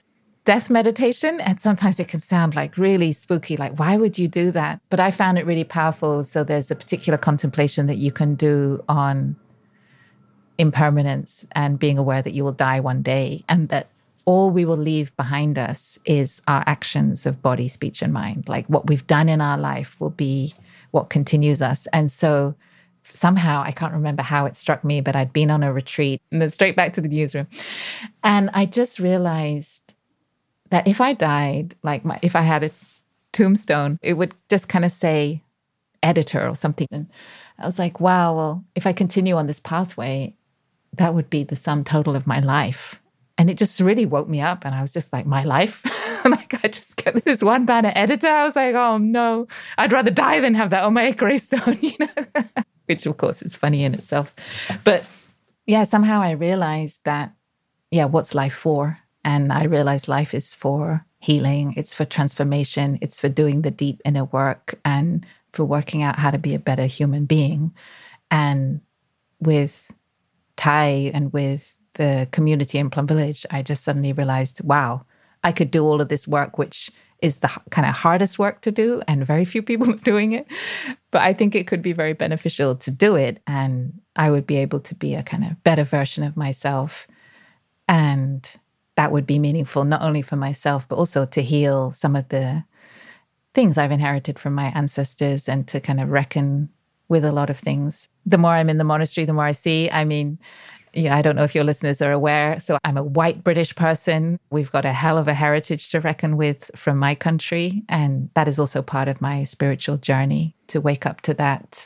death meditation. And sometimes it can sound like really spooky, like, why would you do that? But I found it really powerful. So there's a particular contemplation that you can do on impermanence and being aware that you will die one day, and that all we will leave behind us is our actions of body, speech, and mind. Like what we've done in our life will be what continues us. And so somehow, I can't remember how it struck me, but I'd been on a retreat and then straight back to the newsroom. And I just realized that if I died, if I had a tombstone, it would just kind of say editor or something. And I was like, wow, well, if I continue on this pathway, that would be the sum total of my life. And it just really woke me up. And I was just like, my life? I just get this one banner editor. I was like, oh no, I'd rather die than have that on my gravestone, which of course is funny in itself. But yeah, somehow I realized that, what's life for? And I realized life is for healing. It's for transformation. It's for doing the deep inner work and for working out how to be a better human being. And with Thai and with the community in Plum Village, I just suddenly realized, wow, I could do all of this work, which is the kind of hardest work to do, and very few people are doing it. But I think it could be very beneficial to do it, and I would be able to be a kind of better version of myself. And that would be meaningful, not only for myself, but also to heal some of the things I've inherited from my ancestors and to kind of reckon with a lot of things. The more I'm in the monastery, the more I see. I mean, I don't know if your listeners are aware. So I'm a white British person. We've got a hell of a heritage to reckon with from my country. And that is also part of my spiritual journey, to wake up to that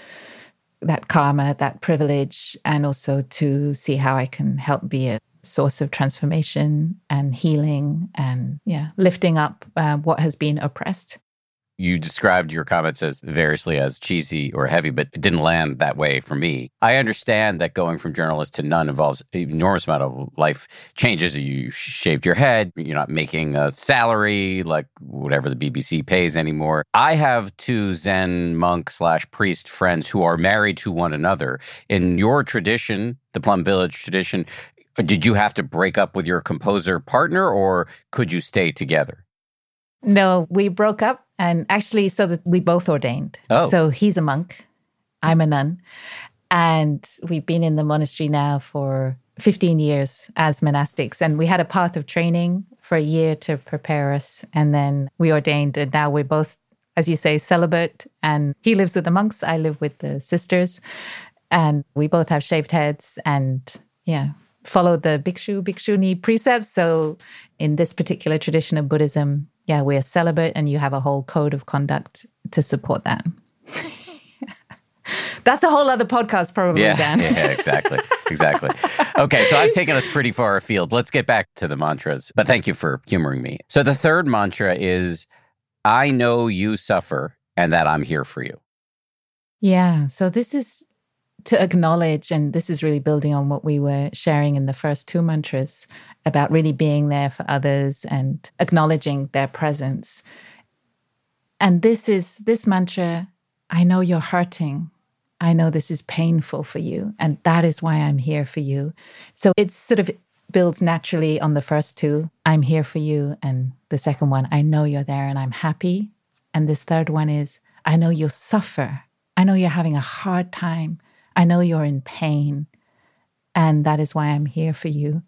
karma, that privilege, and also to see how I can help be a source of transformation and healing and lifting up what has been oppressed. You described your comments as variously as cheesy or heavy, but it didn't land that way for me. I understand that going from journalist to nun involves an enormous amount of life changes. You shaved your head. You're not making a salary like whatever the BBC pays anymore. I have two Zen monk / priest friends who are married to one another. In your tradition, the Plum Village tradition, did you have to break up with your composer partner, or could you stay together? No, we broke up, and actually so that we both ordained. Oh. So he's a monk, I'm a nun, and we've been in the monastery now for 15 years as monastics. And we had a path of training for a year to prepare us, and then we ordained, and now we're both, as you say, celibate, and he lives with the monks, I live with the sisters, and we both have shaved heads and follow the bhikshuni precepts. So in this particular tradition of Buddhism, we're celibate, and you have a whole code of conduct to support that. That's a whole other podcast, probably, Dan. Yeah, exactly. Okay, so I've taken us pretty far afield. Let's get back to the mantras, but thank you for humoring me. So the third mantra is, I know you suffer and that I'm here for you. Yeah, so this is to acknowledge, and this is really building on what we were sharing in the first two mantras about really being there for others and acknowledging their presence. And this mantra, I know you're hurting. I know this is painful for you, and that is why I'm here for you. So it sort of builds naturally on the first two, I'm here for you, and the second one, I know you're there and I'm happy. And this third one is, I know you'll suffer. I know you're having a hard time. I know you're in pain, and that is why I'm here for you.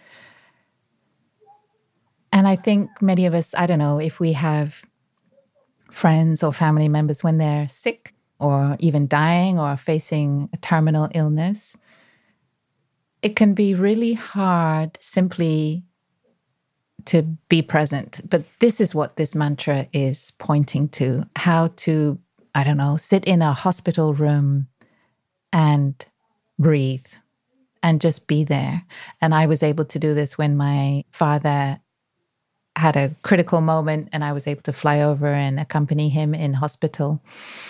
And I think many of us, I don't know, if we have friends or family members when they're sick or even dying or facing a terminal illness, it can be really hard simply to be present. But this is what this mantra is pointing to, how to, I don't know, sit in a hospital room and breathe and just be there. And I was able to do this when my father had a critical moment, and I was able to fly over and accompany him in hospital.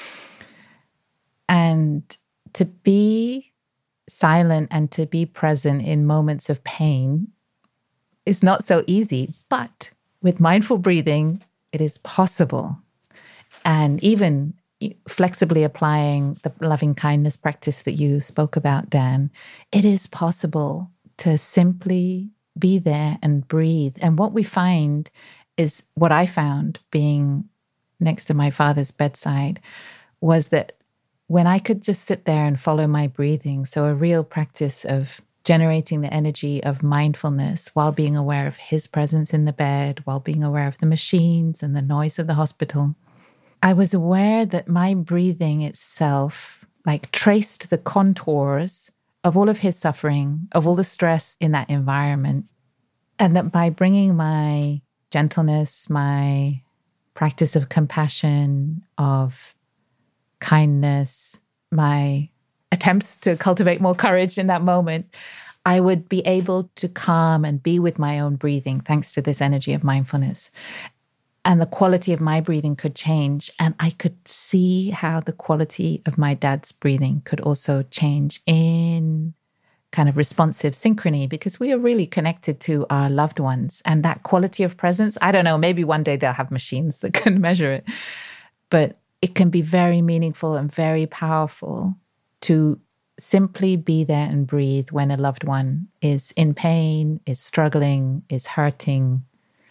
And to be silent and to be present in moments of pain is not so easy, but with mindful breathing, it is possible. And even flexibly applying the loving kindness practice that you spoke about, Dan, it is possible to simply be there and breathe. And what we find is, what I found being next to my father's bedside, was that when I could just sit there and follow my breathing, so a real practice of generating the energy of mindfulness while being aware of his presence in the bed, while being aware of the machines and the noise of the hospital, I was aware that my breathing itself like traced the contours of all of his suffering, of all the stress in that environment. And that by bringing my gentleness, my practice of compassion, of kindness, my attempts to cultivate more courage in that moment, I would be able to calm and be with my own breathing thanks to this energy of mindfulness. And the quality of my breathing could change. And I could see how the quality of my dad's breathing could also change in kind of responsive synchrony, because we are really connected to our loved ones. And that quality of presence, I don't know, maybe one day they'll have machines that can measure it. But it can be very meaningful and very powerful to simply be there and breathe when a loved one is in pain, is struggling, is hurting.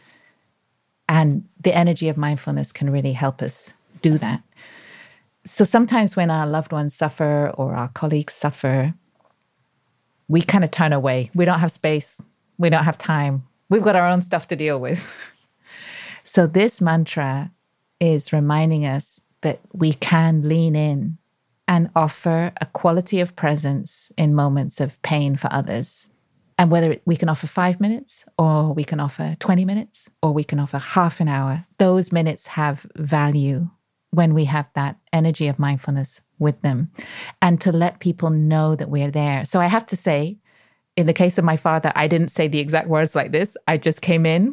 And the energy of mindfulness can really help us do that. So sometimes when our loved ones suffer or our colleagues suffer, we kind of turn away. We don't have space. We don't have time. We've got our own stuff to deal with. So this mantra is reminding us that we can lean in and offer a quality of presence in moments of pain for others. And whether we can offer 5 minutes, or we can offer 20 minutes, or we can offer half an hour, those minutes have value when we have that energy of mindfulness with them, and to let people know that we're there. So I have to say, in the case of my father, I didn't say the exact words like this. I just came in.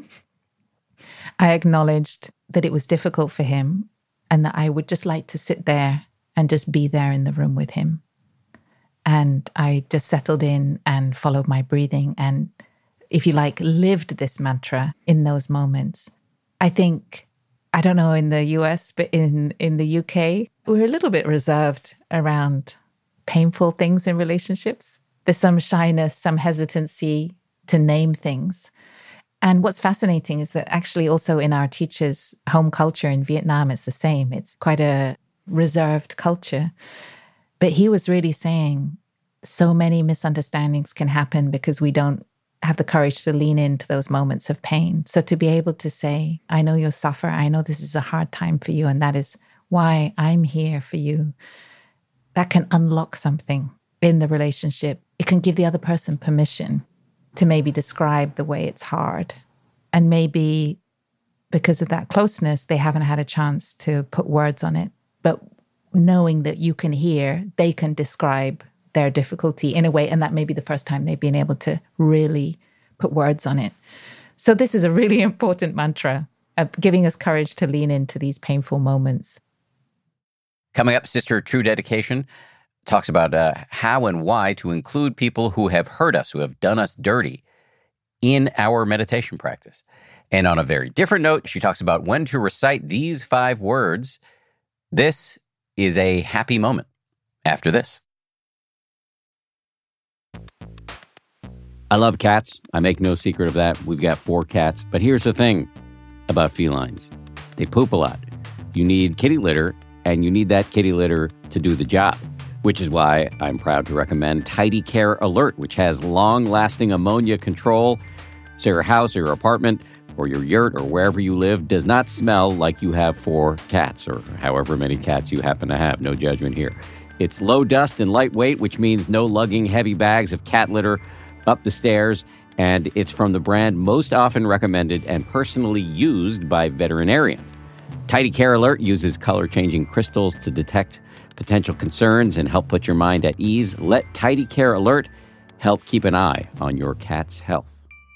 I acknowledged that it was difficult for him and that I would just like to sit there and just be there in the room with him. And I just settled in and followed my breathing and, if you like, lived this mantra in those moments. I think, I don't know in the US, but in the UK, we're a little bit reserved around painful things in relationships. There's some shyness, some hesitancy to name things. And what's fascinating is that actually also in our teachers' home culture in Vietnam, it's the same. It's quite a reserved culture. But he was really saying so many misunderstandings can happen because we don't have the courage to lean into those moments of pain. So to be able to say, I know you'll suffer. I know this is a hard time for you. And that is why I'm here for you. That can unlock something in the relationship. It can give the other person permission to maybe describe the way it's hard. And maybe because of that closeness, they haven't had a chance to put words on it. But knowing that you can hear, they can describe their difficulty in a way, and that may be the first time they've been able to really put words on it. So this is a really important mantra of giving us courage to lean into these painful moments. Coming up, Sister True Dedication talks about how and why to include people who have hurt us, who have done us dirty in our meditation practice. And on a very different note, she talks about when to recite these 5 words. This is a happy moment after this. I love cats. I make no secret of that. We've got 4 cats. But here's the thing about felines. They poop a lot. You need kitty litter, and you need that kitty litter to do the job, which is why I'm proud to recommend Tidy Care Alert, which has long-lasting ammonia control, so your house or your apartment or your yurt or wherever you live does not smell like you have 4 cats or however many cats you happen to have. No judgment here. It's low dust and lightweight, which means no lugging heavy bags of cat litter up the stairs, and it's from the brand most often recommended and personally used by veterinarians. Tidy Care Alert uses color-changing crystals to detect potential concerns and help put your mind at ease. Let Tidy Care Alert help keep an eye on your cat's health.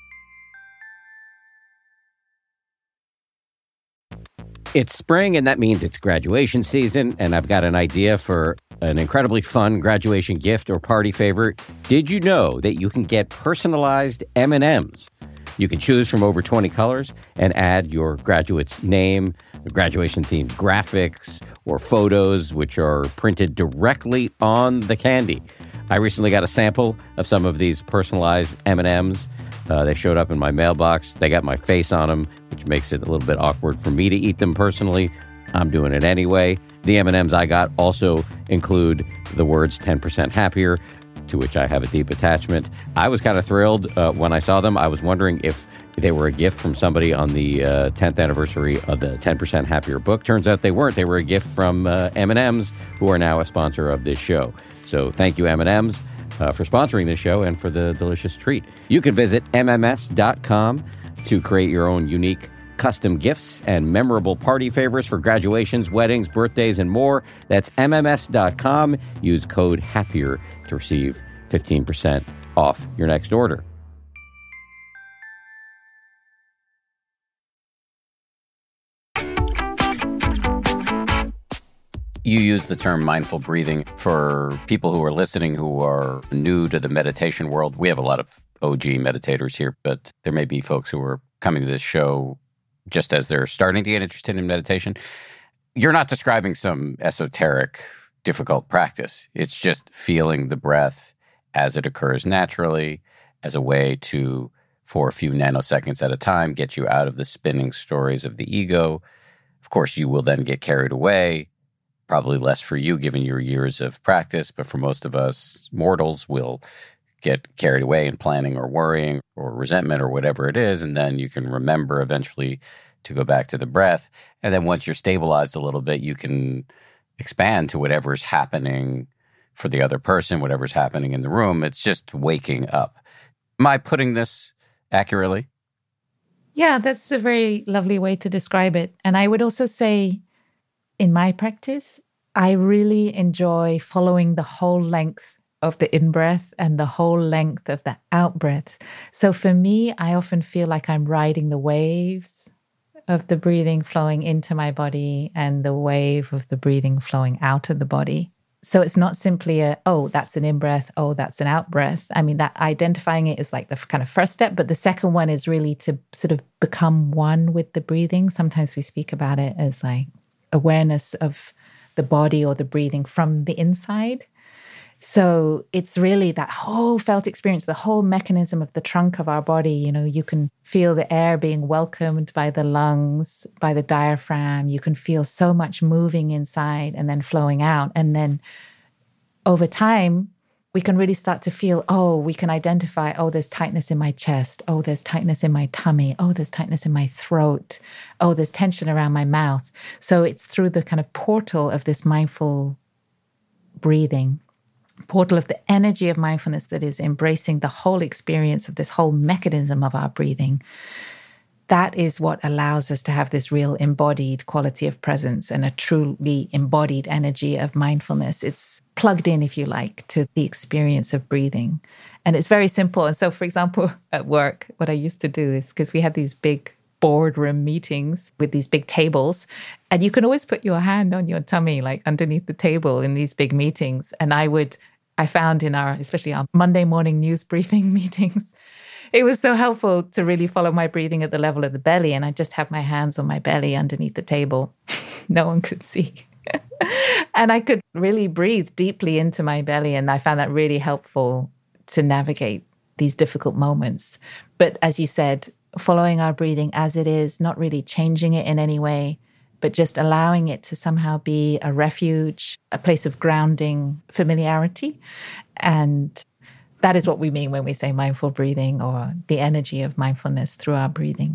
It's spring, and that means it's graduation season, and I've got an idea for an incredibly fun graduation gift or party favor. Did you know that you can get personalized M&Ms? You can choose from over 20 colors and add your graduate's name, graduation-themed graphics, or photos, which are printed directly on the candy. I recently got a sample of some of these personalized M&Ms. They showed up in my mailbox. They got my face on them, which makes it a little bit awkward for me to eat them personally. I'm doing it anyway. The M&Ms I got also include the words 10% happier, to which I have a deep attachment. I was kind of thrilled when I saw them. I was wondering if they were a gift from somebody on the 10th anniversary of the 10% Happier book. Turns out they weren't. They were a gift from M&Ms, who are now a sponsor of this show. So thank you, M&Ms, for sponsoring this show and for the delicious treat. You can visit MMS.com to create your own unique custom gifts and memorable party favors for graduations, weddings, birthdays, and more. That's MMS.com. Use code HAPPIER to receive 15% off your next order. You use the term mindful breathing. For people who are listening who are new to the meditation world, we have a lot of OG meditators here, but there may be folks who are coming to this show just as they're starting to get interested in meditation. You're not describing some esoteric, difficult practice. It's just feeling the breath as it occurs naturally as a way to, for a few nanoseconds at a time, get you out of the spinning stories of the ego. Of course, you will then get carried away. Probably less for you given your years of practice, but for most of us mortals, we'll get carried away in planning or worrying or resentment or whatever it is, and then you can remember eventually to go back to the breath. And then once you're stabilized a little bit, you can expand to whatever's happening for the other person, whatever's happening in the room. It's just waking up. Am I putting this accurately? Yeah, that's a very lovely way to describe it. And I would also say, in my practice, I really enjoy following the whole length of the in-breath and the whole length of the out-breath. So for me, I often feel like I'm riding the waves of the breathing flowing into my body and the wave of the breathing flowing out of the body. So it's not simply that's an in-breath, that's an out-breath. I mean, that identifying it is like the kind of first step, but the second one is really to sort of become one with the breathing. Sometimes we speak about it as like awareness of the body or the breathing from the inside. So it's really that whole felt experience, the whole mechanism of the trunk of our body. You know, you can feel the air being welcomed by the lungs, by the diaphragm. You can feel so much moving inside and then flowing out. And then over time, we can really start to feel, we can identify, there's tightness in my chest. There's tightness in my tummy. There's tightness in my throat. There's tension around my mouth. So it's through the kind of portal of this mindful breathing, portal of the energy of mindfulness that is embracing the whole experience of this whole mechanism of our breathing. That is what allows us to have this real embodied quality of presence and a truly embodied energy of mindfulness. It's plugged in, if you like, to the experience of breathing. And it's very simple. And so, for example, at work, what I used to do is, because we had these big boardroom meetings with these big tables, and you can always put your hand on your tummy, like underneath the table in these big meetings. And I found in especially our Monday morning news briefing meetings, it was so helpful to really follow my breathing at the level of the belly. And I just have my hands on my belly underneath the table. No one could see. And I could really breathe deeply into my belly. And I found that really helpful to navigate these difficult moments. But as you said, following our breathing as it is, not really changing it in any way, but just allowing it to somehow be a refuge, a place of grounding familiarity. And that is what we mean when we say mindful breathing, or the energy of mindfulness through our breathing.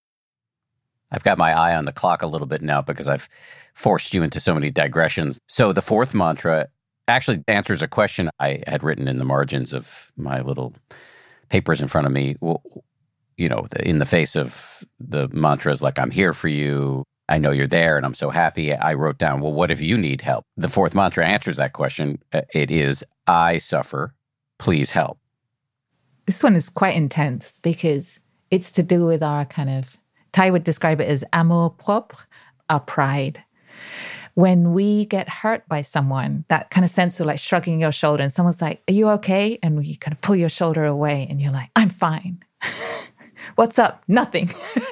I've got my eye on the clock a little bit now because I've forced you into so many digressions. So the fourth mantra actually answers a question I had written in the margins of my little papers in front of me. Well, you know, in the face of the mantras like, I'm here for you, I know you're there, and I'm so happy. I wrote down, well, what if you need help? The fourth mantra answers that question. It is, I suffer. Please help. This one is quite intense because it's to do with our kind of, Thay would describe it as amour propre, our pride. When we get hurt by someone, that kind of sense of like shrugging your shoulder and someone's like, are you okay? And you kind of pull your shoulder away and you're like, I'm fine. What's up? Nothing.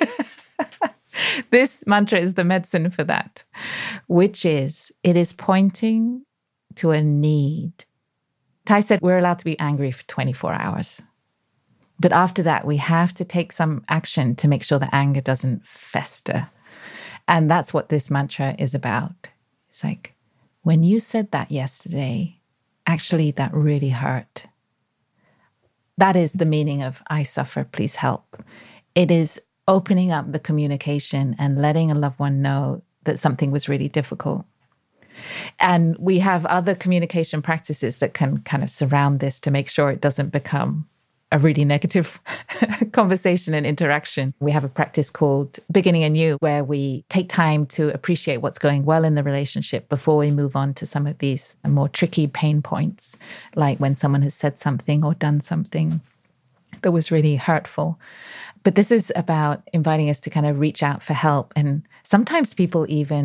This mantra is the medicine for that, which is, it is pointing to a need. Thay said we're allowed to be angry for 24 hours. But after that, we have to take some action to make sure the anger doesn't fester. And that's what this mantra is about. It's like, when you said that yesterday, actually, that really hurt. That is the meaning of I suffer, please help. It is opening up the communication and letting a loved one know that something was really difficult. And we have other communication practices that can kind of surround this to make sure it doesn't become a really negative conversation and interaction. We have a practice called Beginning Anew, where we take time to appreciate what's going well in the relationship before we move on to some of these more tricky pain points, like when someone has said something or done something that was really hurtful. But this is about inviting us to kind of reach out for help. And sometimes people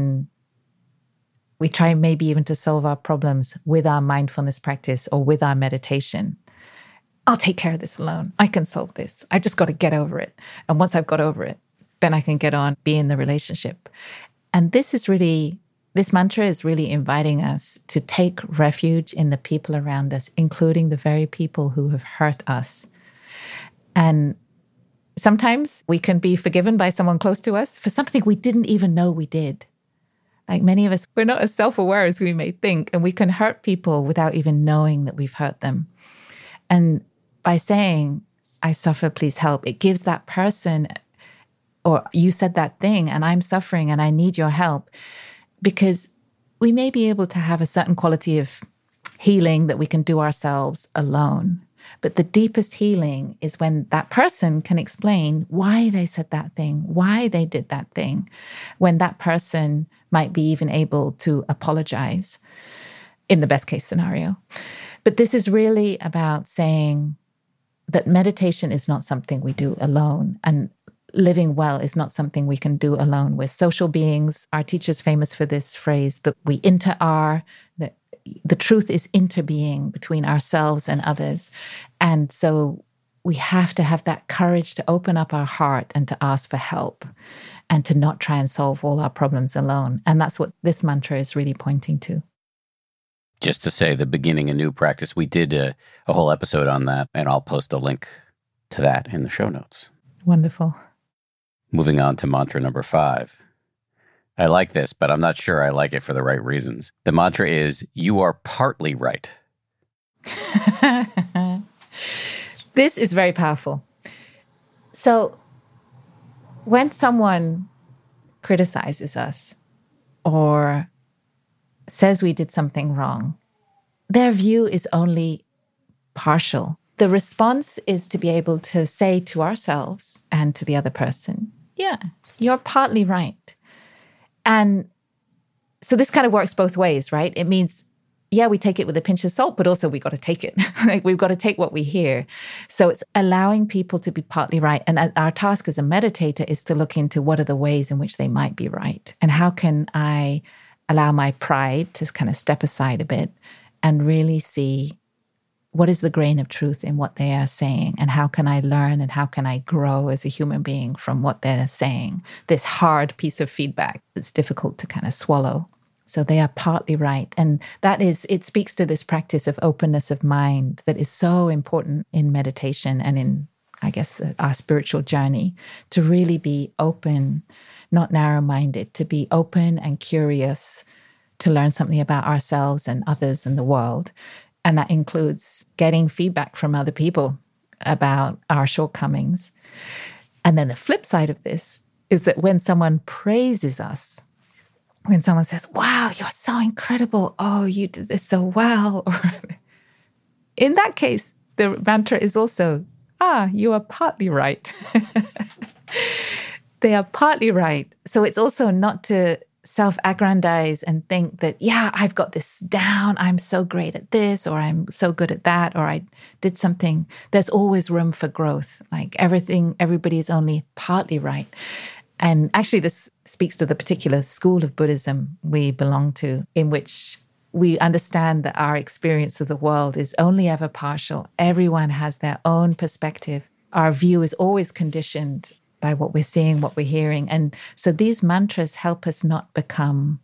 we try maybe even to solve our problems with our mindfulness practice or with our meditation. I'll take care of this alone. I can solve this. I just got to get over it. And once I've got over it, then I can get on, be in the relationship. And this mantra is really inviting us to take refuge in the people around us, including the very people who have hurt us. And sometimes we can be forgiven by someone close to us for something we didn't even know we did. Like many of us, we're not as self-aware as we may think, and we can hurt people without even knowing that we've hurt them. And by saying, I suffer, please help, it gives that person, or you said that thing and I'm suffering and I need your help, because we may be able to have a certain quality of healing that we can do ourselves alone. But the deepest healing is when that person can explain why they said that thing, why they did that thing, when that person might be even able to apologize in the best case scenario. But this is really about saying that meditation is not something we do alone, and living well is not something we can do alone. We're social beings. Our teacher's famous for this phrase that we inter-are, that the truth is interbeing between ourselves and others. And so we have to have that courage to open up our heart and to ask for help and to not try and solve all our problems alone. And that's what this mantra is really pointing to. Just to say, the Beginning Anew practice, we did a whole episode on that, and I'll post a link to that in the show notes. Wonderful. Moving on to mantra number 5. I like this, but I'm not sure I like it for the right reasons. The mantra is, you are partly right. This is very powerful. So when someone criticizes us or says we did something wrong, their view is only partial. The response is to be able to say to ourselves and to the other person, yeah, you're partly right. And so this kind of works both ways, right? It means, yeah, we take it with a pinch of salt, but also we got to take it. Like we've got to take what we hear. So it's allowing people to be partly right. And our task as a meditator is to look into what are the ways in which they might be right. And how can I allow my pride to kind of step aside a bit and really see what is the grain of truth in what they are saying, and how can I learn and how can I grow as a human being from what they're saying, this hard piece of feedback that's difficult to kind of swallow. So they are partly right. And that is, it speaks to this practice of openness of mind that is so important in meditation and in, I guess, our spiritual journey, to really be open, not narrow-minded, to be open and curious, to learn something about ourselves and others and the world. And that includes getting feedback from other people about our shortcomings. And then the flip side of this is that when someone praises us, when someone says, wow, you're so incredible. Oh, you did this so well. Or in that case, the mantra is also, you are partly right. They are partly right. So it's also not to self-aggrandize and think that, yeah, I've got this down. I'm so great at this, or I'm so good at that, or I did something. There's always room for growth. Like everybody is only partly right. And actually, this speaks to the particular school of Buddhism we belong to, in which we understand that our experience of the world is only ever partial. Everyone has their own perspective. Our view is always conditioned by what we're seeing, what we're hearing. And so these mantras help us not become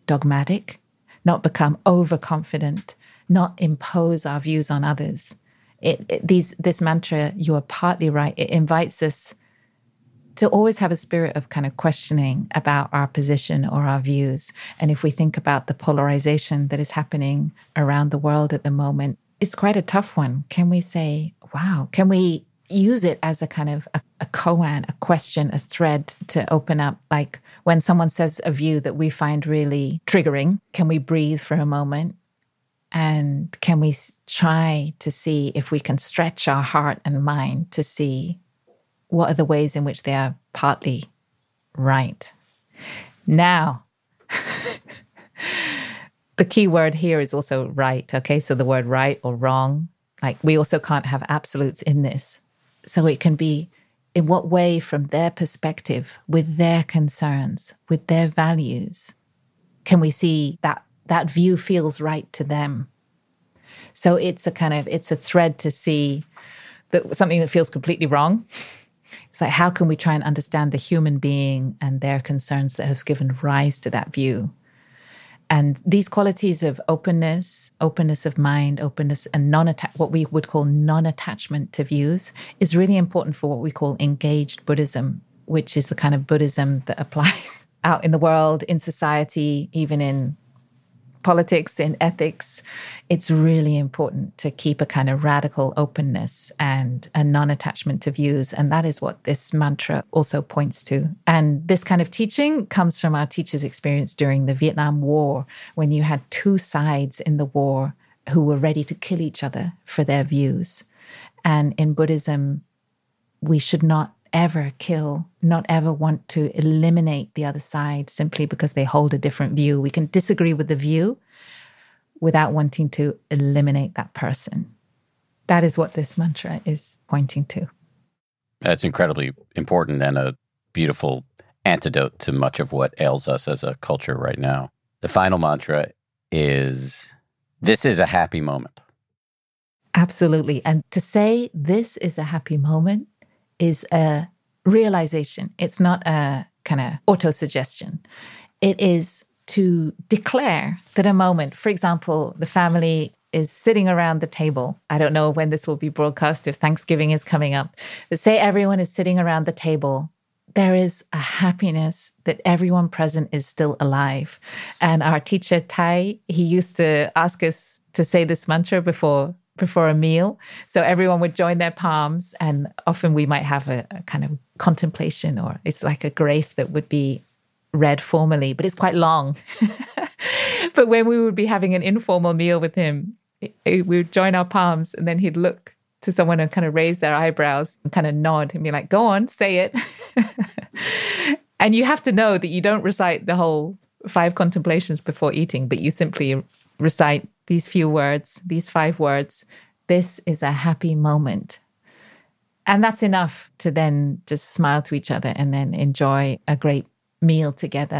dogmatic, not become overconfident, not impose our views on others. This mantra, you are partly right, it invites us to always have a spirit of kind of questioning about our position or our views. And if we think about the polarization that is happening around the world at the moment, it's quite a tough one. Can we say, wow, can we use it as a kind of a koan, a question, a thread to open up? Like when someone says a view that we find really triggering, can we breathe for a moment? And can we try to see if we can stretch our heart and mind to see what are the ways in which they are partly right? Now, the key word here is also right, okay? So the word right or wrong, like we also can't have absolutes in this. So it can be in what way from their perspective, with their concerns, with their values, can we see that that view feels right to them? So it's a thread to see that something that feels completely wrong. It's like, how can we try and understand the human being and their concerns that have given rise to that view? And these qualities of openness of mind, openness and what we would call non-attachment to views is really important for what we call engaged Buddhism, which is the kind of Buddhism that applies out in the world, in society, even in politics, in ethics. It's really important to keep a kind of radical openness and a non-attachment to views. And that is what this mantra also points to. And this kind of teaching comes from our teacher's experience during the Vietnam War, when you had two sides in the war who were ready to kill each other for their views. And in Buddhism, we should not ever kill, not ever want to eliminate the other side simply because they hold a different view. We can disagree with the view without wanting to eliminate that person. That is what this mantra is pointing to. That's incredibly important and a beautiful antidote to much of what ails us as a culture right now. The final mantra is, this is a happy moment. Absolutely. And to say this is a happy moment is a realization. It's not a kind of auto-suggestion. It is to declare that a moment, for example, the family is sitting around the table. I don't know when this will be broadcast, if Thanksgiving is coming up, but say everyone is sitting around the table. There is a happiness that everyone present is still alive. And our teacher, Tai, he used to ask us to say this mantra before a meal. So everyone would join their palms, and often we might have a kind of contemplation, or it's like a grace that would be read formally, but it's quite long. But when we would be having an informal meal with him, we would join our palms, and then he'd look to someone and kind of raise their eyebrows and kind of nod and be like, go on, say it. And you have to know that you don't recite the whole 5 contemplations before eating, but you simply recite these few words, these 5 words. This is a happy moment. And that's enough to then just smile to each other and then enjoy a great meal together.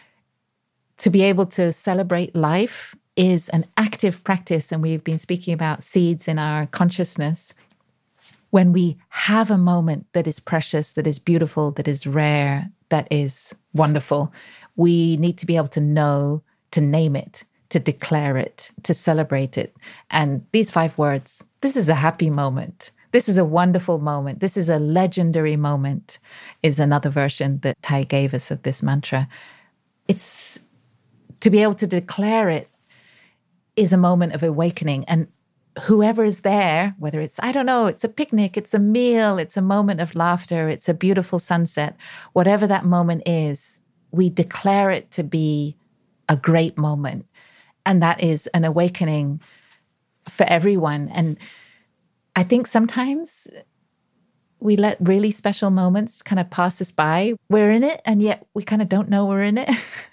To be able to celebrate life is an active practice. And we've been speaking about seeds in our consciousness. When we have a moment that is precious, that is beautiful, that is rare, that is wonderful, we need to be able to know, to name it, to declare it, to celebrate it. And these 5 words, this is a happy moment. This is a wonderful moment. This is a legendary moment, is another version that Tai gave us of this mantra. It's to be able to declare it is a moment of awakening. And whoever is there, whether it's, I don't know, it's a picnic, it's a meal, it's a moment of laughter, it's a beautiful sunset, whatever that moment is, we declare it to be a great moment. And that is an awakening for everyone. And I think sometimes we let really special moments kind of pass us by. We're in it, and yet we kind of don't know we're in it.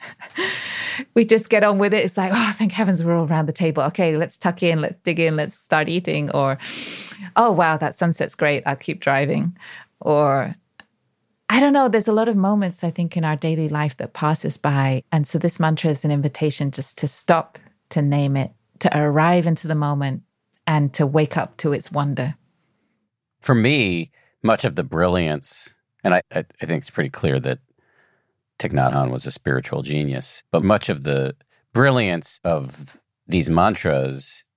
We just get on with it. It's like, oh, thank heavens we're all around the table. Okay, let's tuck in, let's dig in, let's start eating. Or, oh, wow, that sunset's great. I'll keep driving. Or, I don't know, there's a lot of moments, I think, in our daily life that pass us by. And so this mantra is an invitation just to stop, to name it, to arrive into the moment, and to wake up to its wonder. For me, much of the brilliance, and I think it's pretty clear that Thich Nhat Hanh was a spiritual genius, but much of the brilliance of these mantras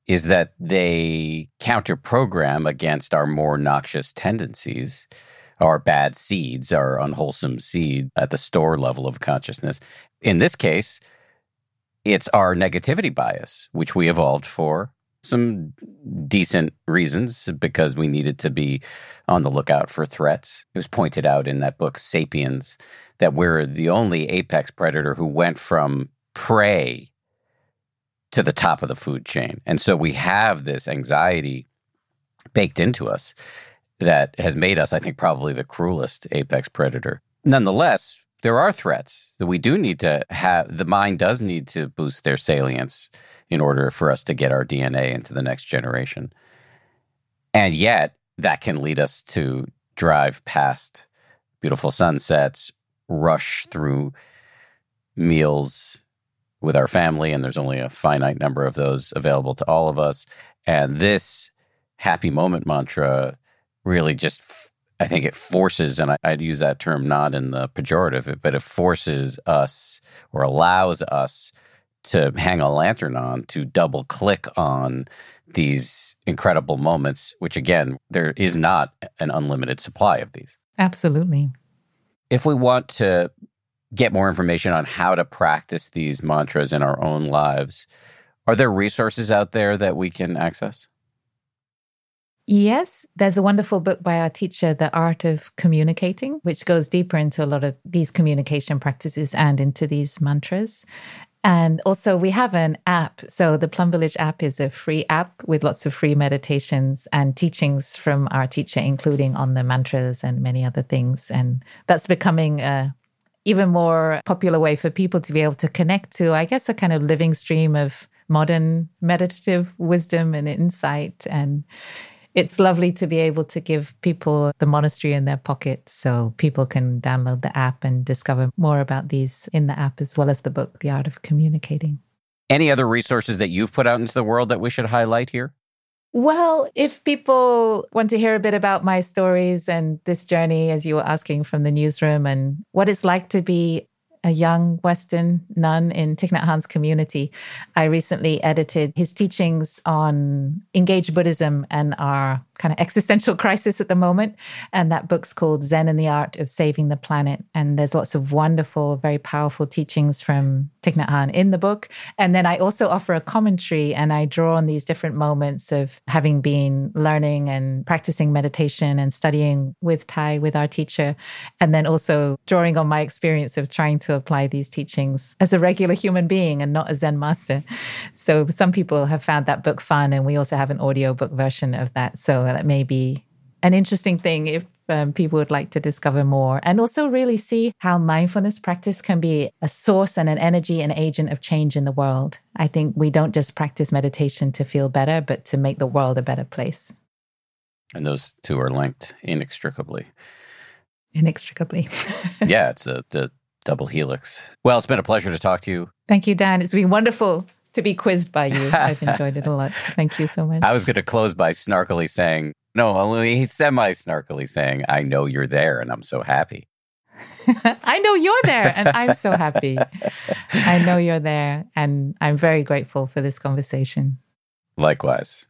is that they counter-program against our more noxious tendencies, our bad seeds, our unwholesome seed at the store level of consciousness. In this case, it's our negativity bias, which we evolved for some decent reasons, because we needed to be on the lookout for threats. It was pointed out in that book, Sapiens, that we're the only apex predator who went from prey to the top of the food chain. And so we have this anxiety baked into us that has made us, I think, probably the cruelest apex predator. Nonetheless, there are threats that we do need to have. The mind does need to boost their salience in order for us to get our DNA into the next generation. And yet, that can lead us to drive past beautiful sunsets, rush through meals with our family, and there's only a finite number of those available to all of us. And this happy moment mantra really just, I think it forces, and I'd use that term not in the pejorative, but it forces us or allows us to hang a lantern on, to double click on these incredible moments, which again, there is not an unlimited supply of these. Absolutely. If we want to get more information on how to practice these mantras in our own lives, are there resources out there that we can access? Yes, there's a wonderful book by our teacher, The Art of Communicating, which goes deeper into a lot of these communication practices and into these mantras. And also we have an app. So the Plum Village app is a free app with lots of free meditations and teachings from our teacher, including on the mantras and many other things. And that's becoming a even more popular way for people to be able to connect to, I guess, a kind of living stream of modern meditative wisdom and insight. And it's lovely to be able to give people the monastery in their pocket so people can download the app and discover more about these in the app, as well as the book, The Art of Communicating. Any other resources that you've put out into the world that we should highlight here? Well, if people want to hear a bit about my stories and this journey, as you were asking, from the newsroom, and what it's like to be a young Western nun in Thich Nhat Hanh's community, I recently edited his teachings on engaged Buddhism and our kind of existential crisis at the moment. And that book's called Zen and the Art of Saving the Planet. And there's lots of wonderful, very powerful teachings from Thich Nhat Hanh in the book. And then I also offer a commentary, and I draw on these different moments of having been learning and practicing meditation and studying with Thai, with our teacher, and then also drawing on my experience of trying to apply these teachings as a regular human being and not a Zen master. So some people have found that book fun, and we also have an audiobook version of that. So that may be an interesting thing if people would like to discover more, and also really see how mindfulness practice can be a source and an energy and agent of change in the world. I think we don't just practice meditation to feel better, but to make the world a better place. And those two are linked inextricably. Inextricably. Yeah, it's the double helix. Well, it's been a pleasure to talk to you. Thank you, Dan. It's been wonderful to be quizzed by you. I've enjoyed it a lot. Thank you so much. I was going to close by snarkily saying, no, only semi-snarkily saying, I know you're there and I'm so happy. I know you're there and I'm so happy. I know you're there and I'm very grateful for this conversation. Likewise.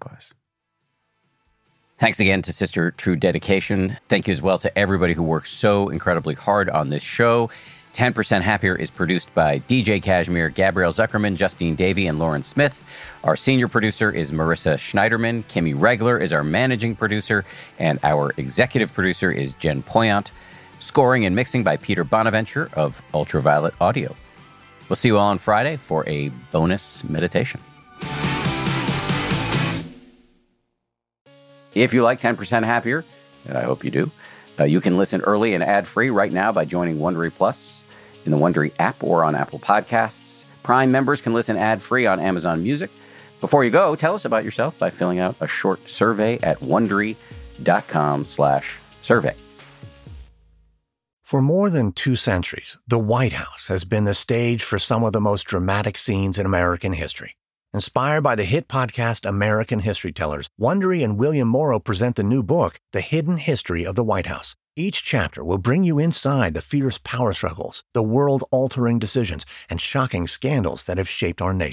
Thanks again to Sister True Dedication. Thank you as well to everybody who works so incredibly hard on this show. 10% Happier is produced by DJ Kashmir, Gabrielle Zuckerman, Justine Davey, and Lauren Smith. Our senior producer is Marissa Schneiderman. Kimmy Regler is our managing producer, and our executive producer is Jen Poyant. Scoring and mixing by Peter Bonaventure of Ultraviolet Audio. We'll see you all on Friday for a bonus meditation. If you like 10% Happier, and I hope you do, you can listen early and ad-free right now by joining Wondery Plus in the Wondery app or on Apple Podcasts. Prime members can listen ad-free on Amazon Music. Before you go, tell us about yourself by filling out a short survey at Wondery.com/survey. For more than 2 centuries, the White House has been the stage for some of the most dramatic scenes in American history. Inspired by the hit podcast American History Tellers, Wondery and William Morrow present the new book, The Hidden History of the White House. Each chapter will bring you inside the fierce power struggles, the world-altering decisions, and shocking scandals that have shaped our nation.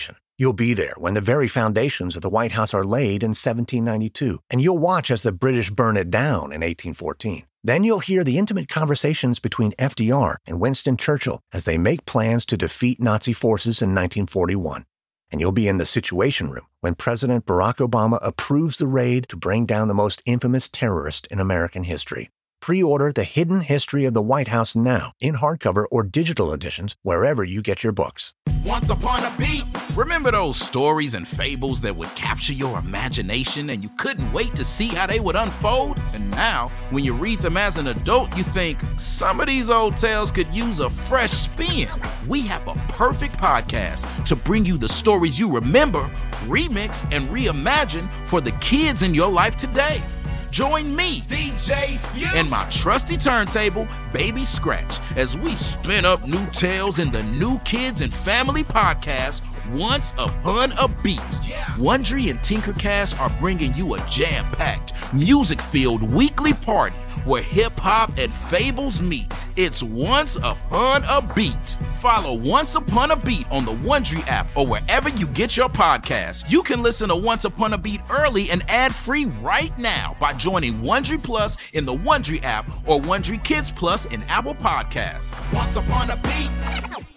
You'll be there when the very foundations of the White House are laid in 1792, and you'll watch as the British burn it down in 1814. Then you'll hear the intimate conversations between FDR and Winston Churchill as they make plans to defeat Nazi forces in 1941. And you'll be in the Situation Room when President Barack Obama approves the raid to bring down the most infamous terrorist in American history. Pre-order The Hidden History of the White House now in hardcover or digital editions wherever you get your books. Once upon a beat. Remember those stories and fables that would capture your imagination and you couldn't wait to see how they would unfold? And now, when you read them as an adult, you think, some of these old tales could use a fresh spin. We have a perfect podcast to bring you the stories you remember, remix, and reimagine for the kids in your life today. Join me, DJ Few, and my trusty turntable, Baby Scratch, as we spin up new tales in the New Kids and Family podcast, Once Upon a Beat. Wondery and Tinkercast are bringing you a jam-packed, music-filled weekly party where hip-hop and fables meet. It's Once Upon a Beat. Follow Once Upon a Beat on the Wondery app or wherever you get your podcasts. You can listen to Once Upon a Beat early and ad-free right now by joining Wondery Plus in the Wondery app or Wondery Kids Plus in Apple Podcasts. Once Upon a Beat.